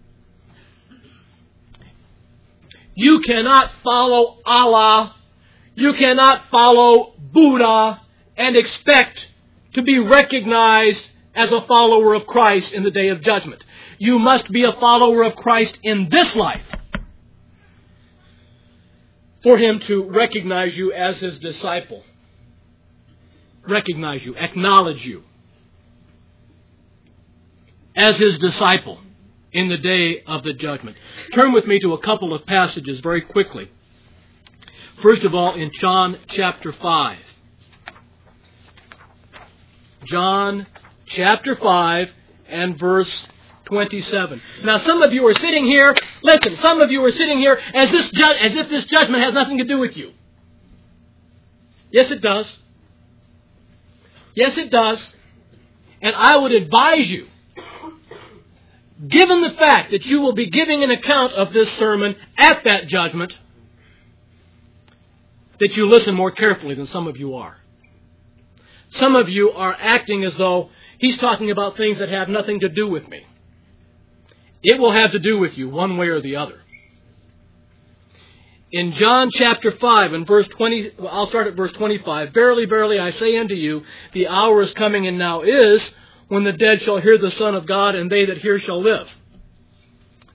Speaker 1: You cannot follow Allah, you cannot follow Buddha, and expect to be recognized as a follower of Christ in the day of judgment. You must be a follower of Christ in this life for Him to recognize you as His disciple. Recognize you, acknowledge you as His disciple in the day of the judgment. Turn with me to a couple of passages very quickly. First of all, in John chapter 5. John chapter 5 and verse 27. Now, some of you are sitting here, listen, some of you are sitting here as if this judgment has nothing to do with you. Yes, it does. Yes, it does. And I would advise you, given the fact that you will be giving an account of this sermon at that judgment, that you listen more carefully than some of you are. Some of you are acting as though he's talking about things that have nothing to do with me. It will have to do with you one way or the other. In John chapter 5 and verse 20, I'll start at verse 25. Verily, verily, I say unto you, the hour is coming and now is, when the dead shall hear the Son of God, and they that hear shall live.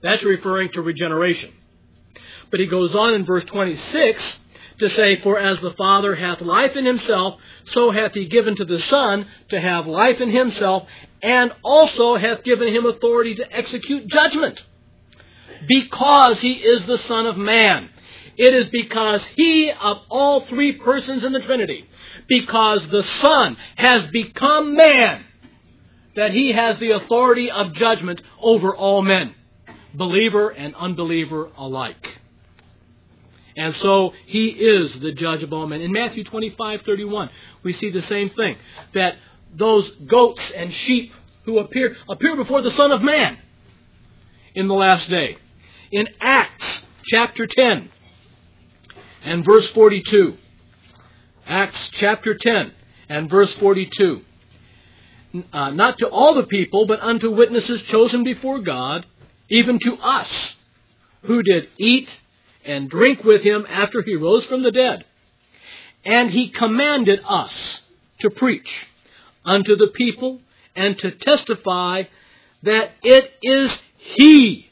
Speaker 1: That's referring to regeneration. But he goes on in verse 26 to say, "For as the Father hath life in himself, so hath he given to the Son to have life in himself, and also hath given him authority to execute judgment, because he is the Son of Man." It is because he, of all three persons in the Trinity, because the Son has become man, that he has the authority of judgment over all men, believer and unbeliever alike. And so he is the judge of all men. In Matthew 25:31, we see the same thing, that those goats and sheep who appear before the Son of Man in the last day. In Acts chapter 10 and verse 42, Acts chapter 10 and verse 42, "Not to all the people, but unto witnesses chosen before God, even to us, who did eat and drink with him after he rose from the dead. And he commanded us to preach unto the people and to testify that it is he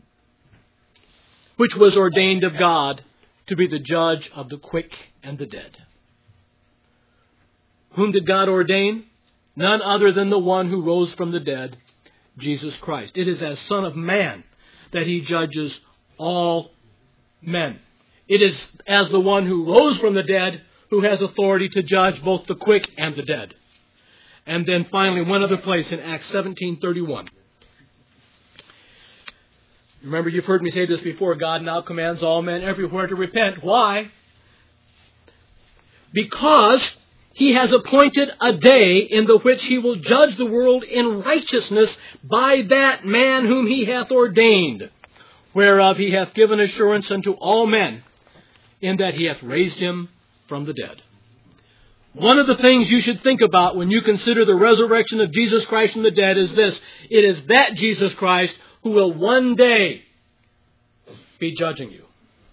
Speaker 1: which was ordained of God to be the judge of the quick and the dead." Whom did God ordain? None other than the one who rose from the dead, Jesus Christ. It is as Son of Man that he judges all men. It is as the one who rose from the dead who has authority to judge both the quick and the dead. And then finally, one other place in Acts 17:31. Remember, you've heard me say this before. God now commands all men everywhere to repent. Why? Because he has appointed a day in the which he will judge the world in righteousness by that man whom he hath ordained, whereof he hath given assurance unto all men, in that he hath raised him from the dead. One of the things you should think about when you consider the resurrection of Jesus Christ from the dead is this: it is that Jesus Christ who will one day be judging you.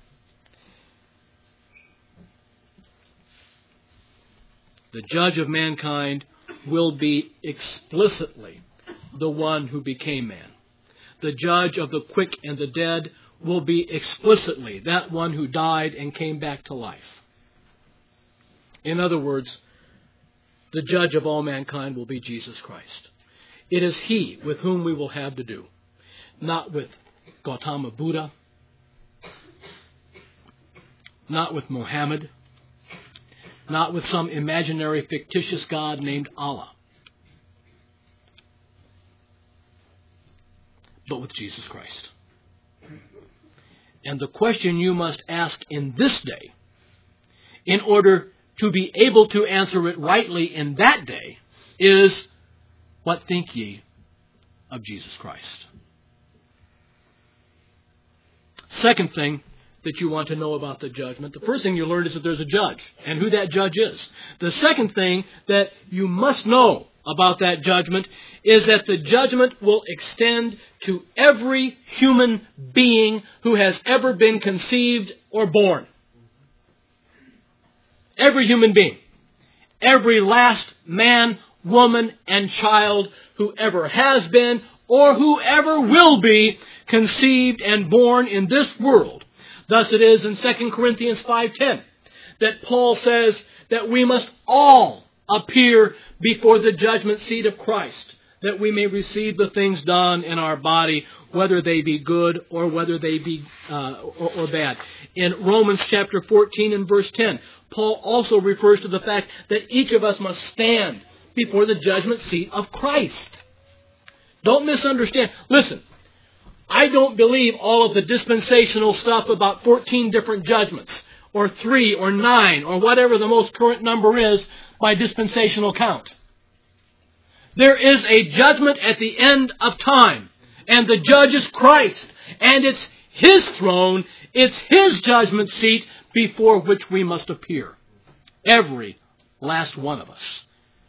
Speaker 1: The judge of mankind will be explicitly the one who became man. The judge of the quick and the dead will be explicitly that one who died and came back to life. In other words, the judge of all mankind will be Jesus Christ. It is he with whom we will have to do, not with Gautama Buddha, not with Muhammad, not with some imaginary fictitious God named Allah, but with Jesus Christ. And the question you must ask in this day, in order to be able to answer it rightly in that day, is, what think ye of Jesus Christ? Second thing that you want to know about the judgment. The first thing you learned is that there's a judge and who that judge is. The second thing that you must know about that judgment is that the judgment will extend to every human being who has ever been conceived or born. Every human being. Every last man, woman, and child who ever has been or who ever will be conceived and born in this world. Thus it is in 2 Corinthians 5:10 that Paul says that we must all appear before the judgment seat of Christ, that we may receive the things done in our body, whether they be good or whether they be or bad. In Romans chapter 14 and verse 10, Paul also refers to the fact that each of us must stand before the judgment seat of Christ. Don't misunderstand. Listen, I don't believe all of the dispensational stuff about 14 different judgments, or 3 or 9, or whatever the most current number is by dispensational count. There is a judgment at the end of time, and the judge is Christ, and it's his throne, it's his judgment seat before which we must appear. Every last one of us.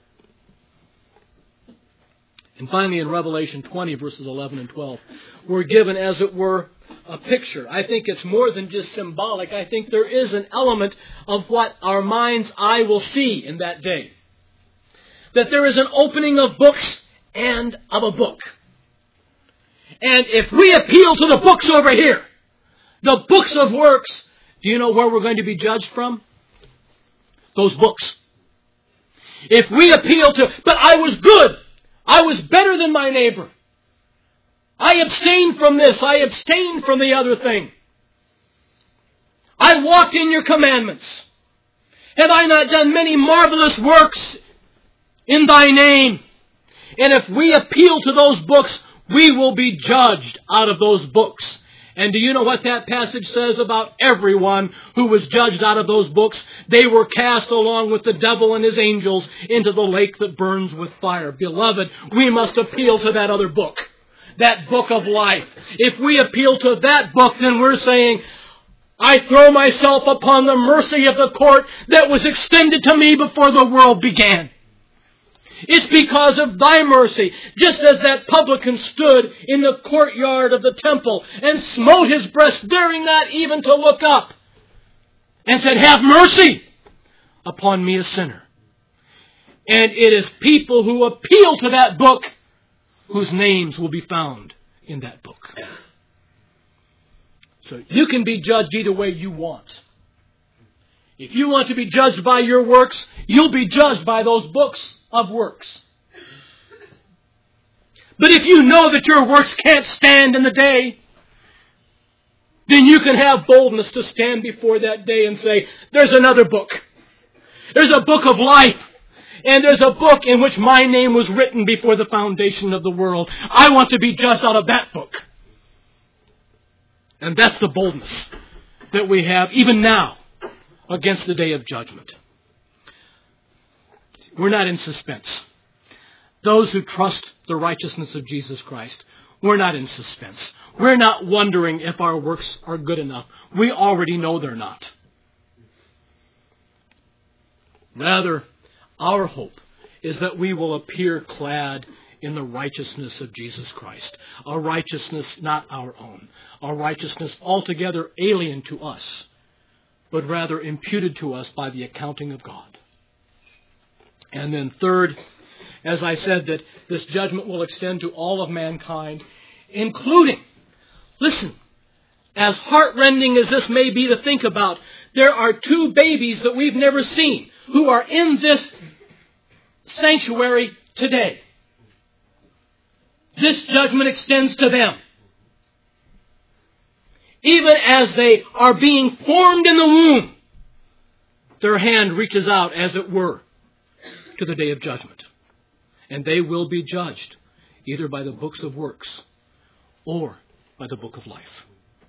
Speaker 1: And finally, in Revelation 20, verses 11 and 12, we're given, as it were, a picture. I think it's more than just symbolic. I think there is an element of what our mind's eye will see in that day. That there is an opening of books and of a book. And if we appeal to the books over here, the books of works, do you know where we're going to be judged from? Those books. If we appeal to, but I was good. I was better than my neighbor. I abstained from this. I abstained from the other thing. I walked in your commandments. Have I not done many marvelous works in thy name? And if we appeal to those books, we will be judged out of those books. And do you know what that passage says about everyone who was judged out of those books? They were cast along with the devil and his angels into the lake that burns with fire. Beloved, we must appeal to that other book, that book of life. If we appeal to that book, then we're saying, I throw myself upon the mercy of the court that was extended to me before the world began. It's because of thy mercy, just as that publican stood in the courtyard of the temple and smote his breast, daring not even to look up, and said, have mercy upon me, a sinner. And it is people who appeal to that book whose names will be found in that book. So you can be judged either way you want. If you want to be judged by your works, you'll be judged by those books of works. But if you know that your works can't stand in the day, then you can have boldness to stand before that day and say, there's another book. There's a book of life. And there's a book in which my name was written before the foundation of the world. I want to be judged out of that book. And that's the boldness that we have even now against the day of judgment. We're not in suspense. Those who trust the righteousness of Jesus Christ, we're not in suspense. We're not wondering if our works are good enough. We already know they're not. Rather, our hope is that we will appear clad in the righteousness of Jesus Christ. A righteousness not our own. A righteousness altogether alien to us, but rather imputed to us by the accounting of God. And then third, as I said, that this judgment will extend to all of mankind, including, listen, as heartrending as this may be to think about, there are two babies that we've never seen who are in this sanctuary today. This judgment extends to them. Even as they are being formed in the womb, their hand reaches out, as it were, to the day of judgment. And they will be judged either by the books of works or by the book of life.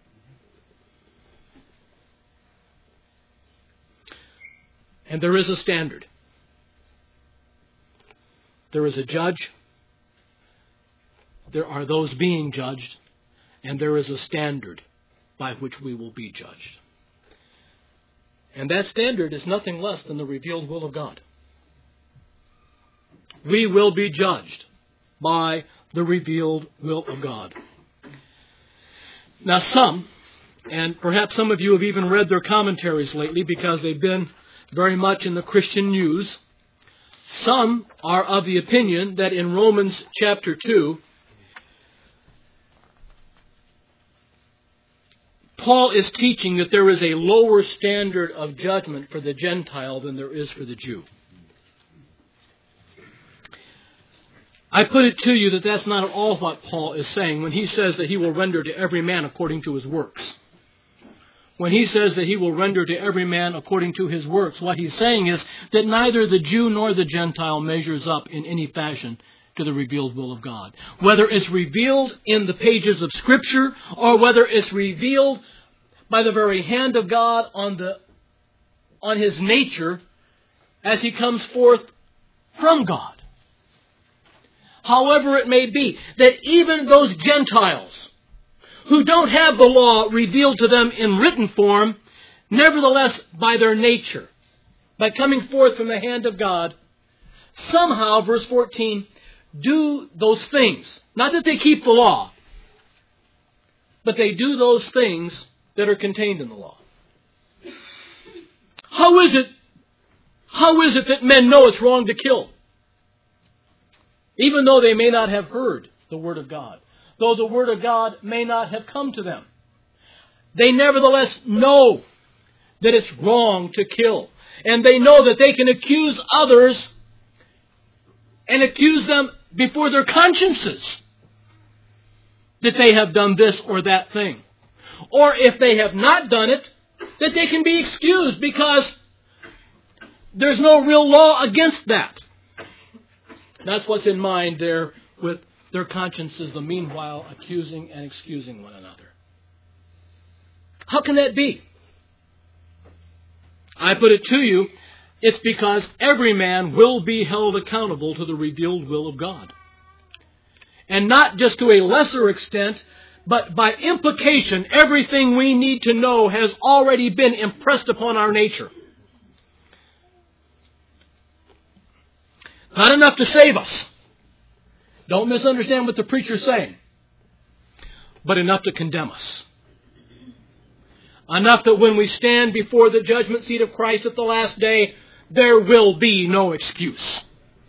Speaker 1: And there is a standard. There is a judge. There are those being judged. And there is a standard by which we will be judged. And that standard is nothing less than the revealed will of God. We will be judged by the revealed will of God. Now some, and perhaps some of you have even read their commentaries lately because they've been very much in the Christian news. Some are of the opinion that in Romans chapter 2, Paul is teaching that there is a lower standard of judgment for the Gentile than there is for the Jew. I put it to you that that's not at all what Paul is saying when he says that he will render to every man according to his works. When he says that he will render to every man according to his works, what he's saying is that neither the Jew nor the Gentile measures up in any fashion to the revealed will of God. Whether it's revealed in the pages of Scripture or whether it's revealed by the very hand of God on his nature as he comes forth from God. However it may be, that even those Gentiles who don't have the law revealed to them in written form, nevertheless by their nature, by coming forth from the hand of God, somehow, verse 14, do those things. Not that they keep the law, but they do those things that are contained in the law. How is it that men know it's wrong to kill? Even though they may not have heard the word of God. though the Word of God may not have come to them. They nevertheless know that it's wrong to kill. And they know that they can accuse others and accuse them before their consciences that they have done this or that thing. Or if they have not done it, that they can be excused because there's no real law against that. That's what's in mind there with their consciences, the meanwhile accusing and excusing one another. How can that be? I put it to you, it's because every man will be held accountable to the revealed will of God. And not just to a lesser extent, but by implication, everything we need to know has already been impressed upon our nature. Not enough to save us. Don't misunderstand what the preacher's saying. But enough to condemn us. Enough that when we stand before the judgment seat of Christ at the last day, there will be no excuse.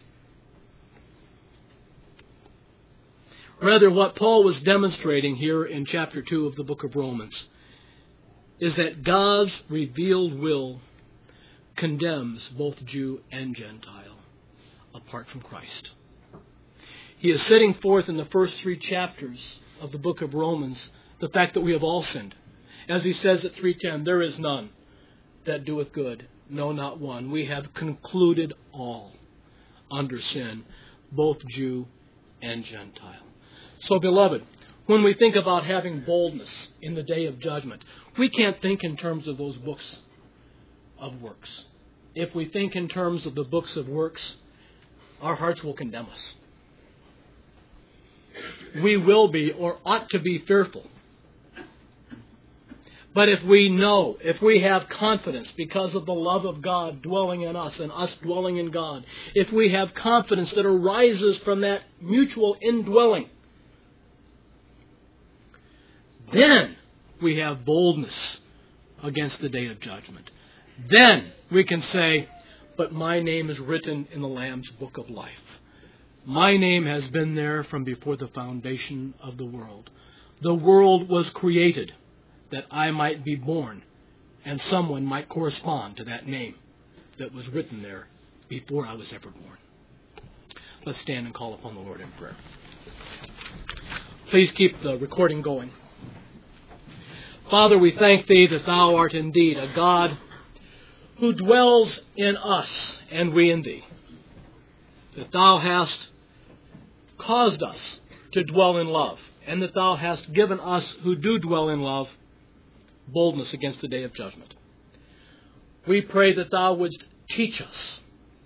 Speaker 1: Rather, what Paul was demonstrating here in chapter 2 of the book of Romans is that God's revealed will condemns both Jew and Gentile apart from Christ. He is setting forth in the first 3 chapters of the book of Romans the fact that we have all sinned. As he says at 3:10, there is none that doeth good, no, not one. We have concluded all under sin, both Jew and Gentile. So, beloved, when we think about having boldness in the day of judgment, we can't think in terms of those books of works. If we think in terms of the books of works, our hearts will condemn us. We will be, or ought to be, fearful. But if we know, if we have confidence because of the love of God dwelling in us and us dwelling in God, if we have confidence that arises from that mutual indwelling, then we have boldness against the day of judgment. Then we can say, but my name is written in the Lamb's book of life. My name has been there from before the foundation of the world. The world was created that I might be born, and someone might correspond to that name that was written there before I was ever born. Let's stand and call upon the Lord in prayer. Please keep the recording going. Father, we thank Thee that Thou art indeed a God who dwells in us and we in Thee. That Thou hast caused us to dwell in love, and that Thou hast given us who do dwell in love boldness against the day of judgment. We pray that Thou wouldst teach us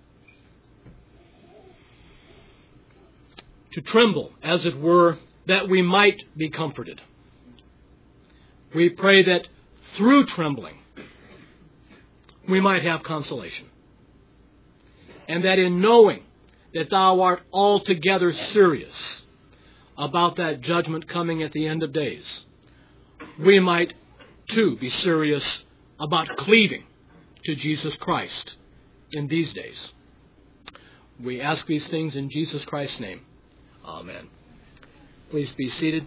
Speaker 1: to tremble, as it were, that we might be comforted. We pray that through trembling we might have consolation. And that in knowing that Thou art altogether serious about that judgment coming at the end of days, we might too be serious about cleaving to Jesus Christ in these days. We ask these things in Jesus Christ's name. Amen. Please be seated.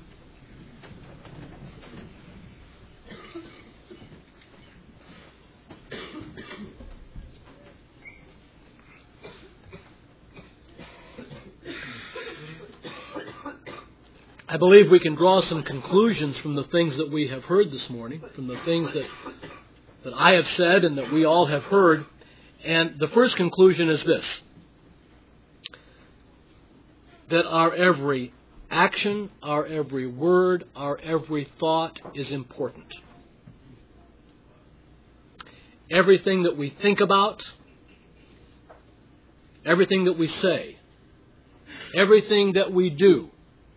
Speaker 1: I believe we can draw some conclusions from the things that we have heard this morning, from the things that I have said and that we all have heard. And the first conclusion is this: that our every action, our every word, our every thought is important. Everything that we think about, everything that we say, everything that we do.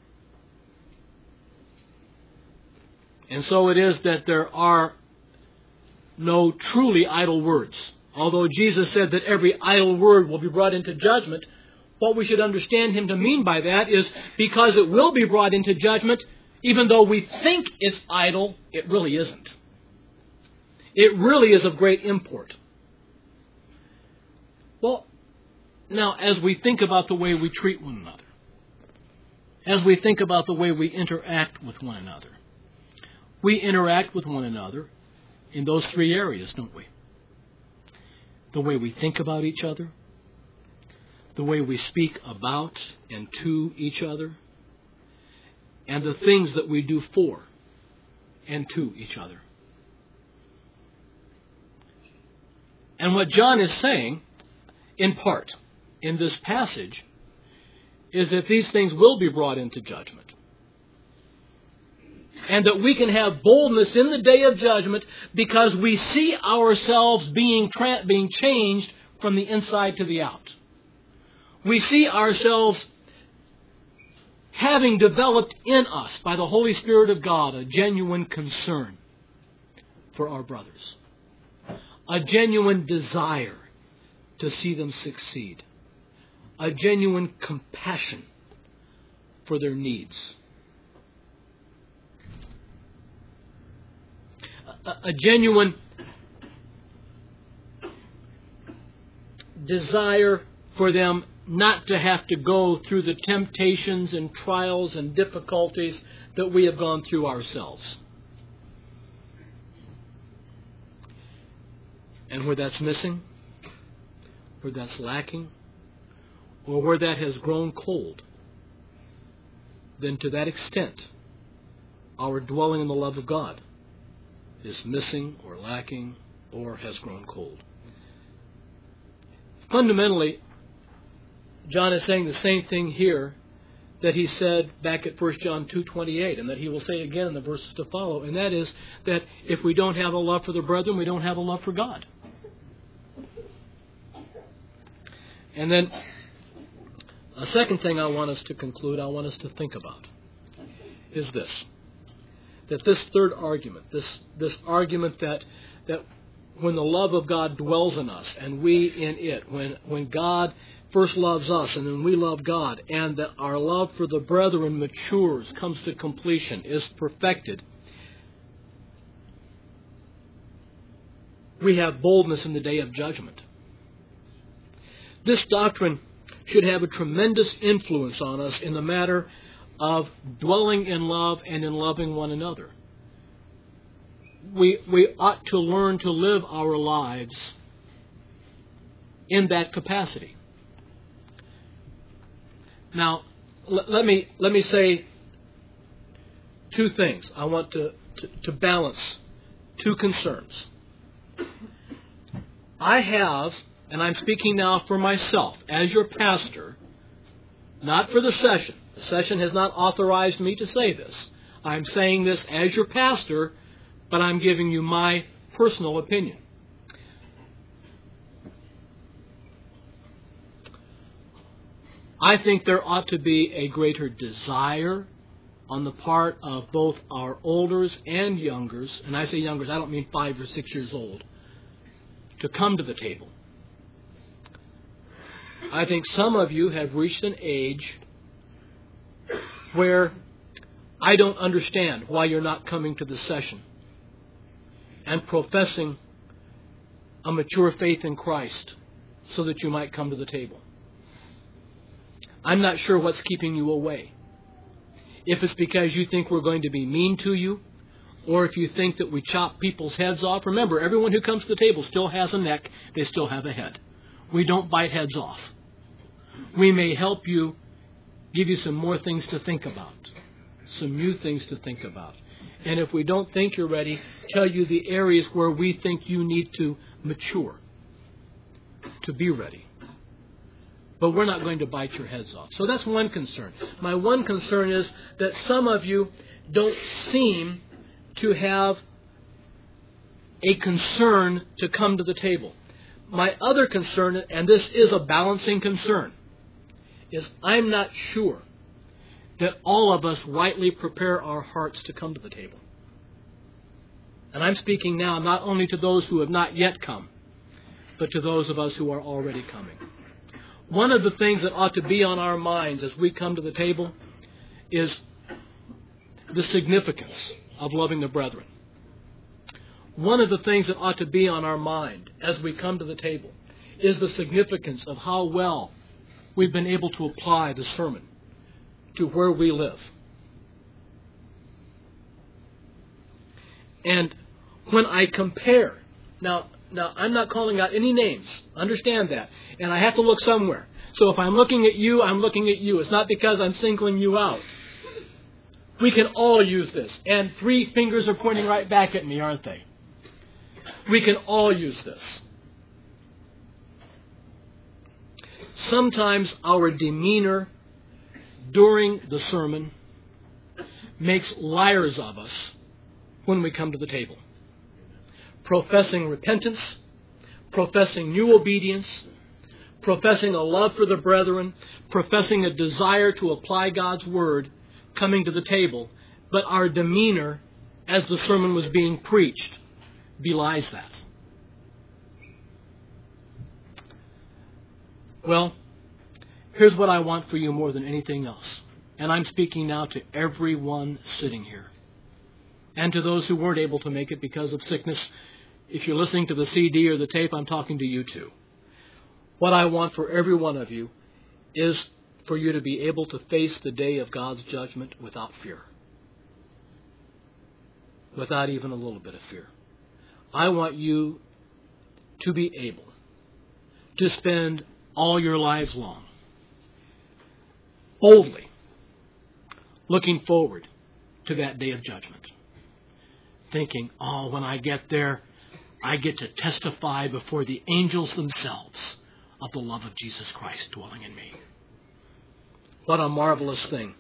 Speaker 1: And so it is that there are no truly idle words. Although Jesus said that every idle word will be brought into judgment, what we should understand Him to mean by that is because it will be brought into judgment, even though we think it's idle, it really isn't. It really is of great import. Well, now as we think about the way we treat one another, as we think about the way we interact with one another. We interact with one another in those three areas, don't we? The way we think about each other, the way we speak about and to each other, and the things that we do for and to each other. And what John is saying, in part, in this passage, is that these things will be brought into judgment. And that we can have boldness in the day of judgment because we see ourselves being changed from the inside to the out. We see ourselves having developed in us by the Holy Spirit of God a genuine concern for our brothers. A genuine desire to see them succeed. A genuine compassion for their needs. A genuine desire for them not to have to go through the temptations and trials and difficulties that we have gone through ourselves. And where that's missing, where that's lacking, or where that has grown cold, then to that extent, our dwelling in the love of God is missing or lacking or has grown cold. Fundamentally, John is saying the same thing here that he said back at 1 John 2:28, and that he will say again in the verses to follow, and that is that if we don't have a love for the brethren, we don't have a love for God. And then a second thing I want us to conclude, I want us to think about, is this. That this third argument, this argument that when the love of God dwells in us and we in it, when God first loves us and then we love God, and that our love for the brethren matures, comes to completion, is perfected, we have boldness in the day of judgment. This doctrine should have a tremendous influence on us in the matter of dwelling in love and in loving one another. We ought to learn to live our lives in that capacity. Now, let me say two things. I want to balance two concerns. I have, and I'm speaking now for myself, as your pastor, not for the session. The session has not authorized me to say this. I'm saying this as your pastor, but I'm giving you my personal opinion. I think there ought to be a greater desire on the part of both our olders and youngers, and I say youngers, I don't mean 5 or 6 years old, to come to the table. I think some of you have reached an age where I don't understand why you're not coming to the session and professing a mature faith in Christ so that you might come to the table. I'm not sure what's keeping you away. If it's because you think we're going to be mean to you, or if you think that we chop people's heads off. Remember, everyone who comes to the table still has a neck, they still have a head. We don't bite heads off. We may help you, give you some more things to think about, some new things to think about. And if we don't think you're ready, tell you the areas where we think you need to mature, to be ready. But we're not going to bite your heads off. So that's one concern. My one concern is that some of you don't seem to have a concern to come to the table. My other concern, and this is a balancing concern, is I'm not sure that all of us rightly prepare our hearts to come to the table. And I'm speaking now not only to those who have not yet come, but to those of us who are already coming. One of the things that ought to be on our minds as we come to the table is the significance of loving the brethren. One of the things that ought to be on our mind as we come to the table is the significance of how well we've been able to apply the sermon to where we live. And when I compare, now I'm not calling out any names, understand that, and I have to look somewhere. So if I'm looking at you, I'm looking at you. It's not because I'm singling you out. We can all use this. And 3 fingers are pointing right back at me, aren't they? We can all use this. Sometimes our demeanor during the sermon makes liars of us when we come to the table. Professing repentance, professing new obedience, professing a love for the brethren, professing a desire to apply God's Word, coming to the table, but our demeanor as the sermon was being preached belies that. Well, here's what I want for you more than anything else. And I'm speaking now to everyone sitting here. And to those who weren't able to make it because of sickness. If you're listening to the CD or the tape, I'm talking to you too. What I want for every one of you is for you to be able to face the day of God's judgment without fear. Without even a little bit of fear. I want you to be able to spend all your lives long boldly looking forward to that day of judgment. Thinking, oh, when I get there, I get to testify before the angels themselves of the love of Jesus Christ dwelling in me. What a marvelous thing.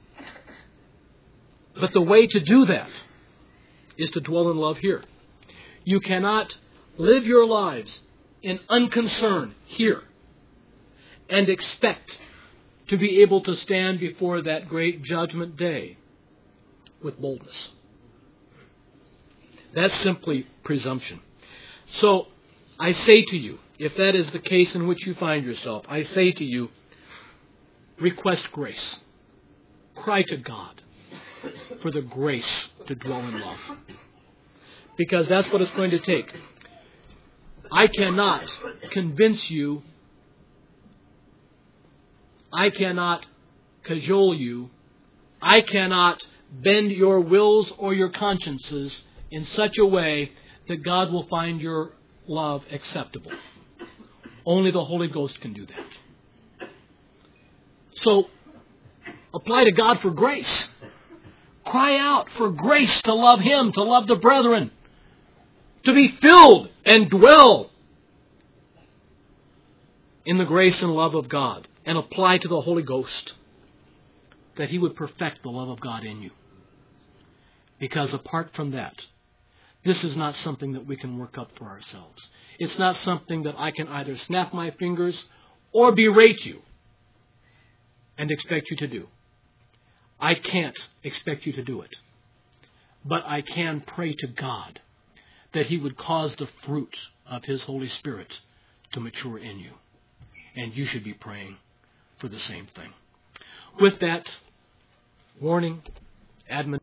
Speaker 1: But the way to do that is to dwell in love here. You cannot live your lives in unconcern here and expect to be able to stand before that great judgment day with boldness. That's simply presumption. So I say to you, if that is the case in which you find yourself, I say to you, request grace. Cry to God for the grace to dwell in love. Because that's what it's going to take. I cannot convince you. I cannot cajole you. I cannot bend your wills or your consciences in such a way that God will find your love acceptable. Only the Holy Ghost can do that. So, apply to God for grace. Cry out for grace to love Him, to love the brethren, to be filled and dwell in the grace and love of God, and apply to the Holy Ghost that He would perfect the love of God in you. Because apart from that, this is not something that we can work up for ourselves. It's not something that I can either snap my fingers or berate you and expect you to do. I can't expect you to do it. But I can pray to God that He would cause the fruit of His Holy Spirit to mature in you. And you should be praying for the same thing. With that warning, admonition,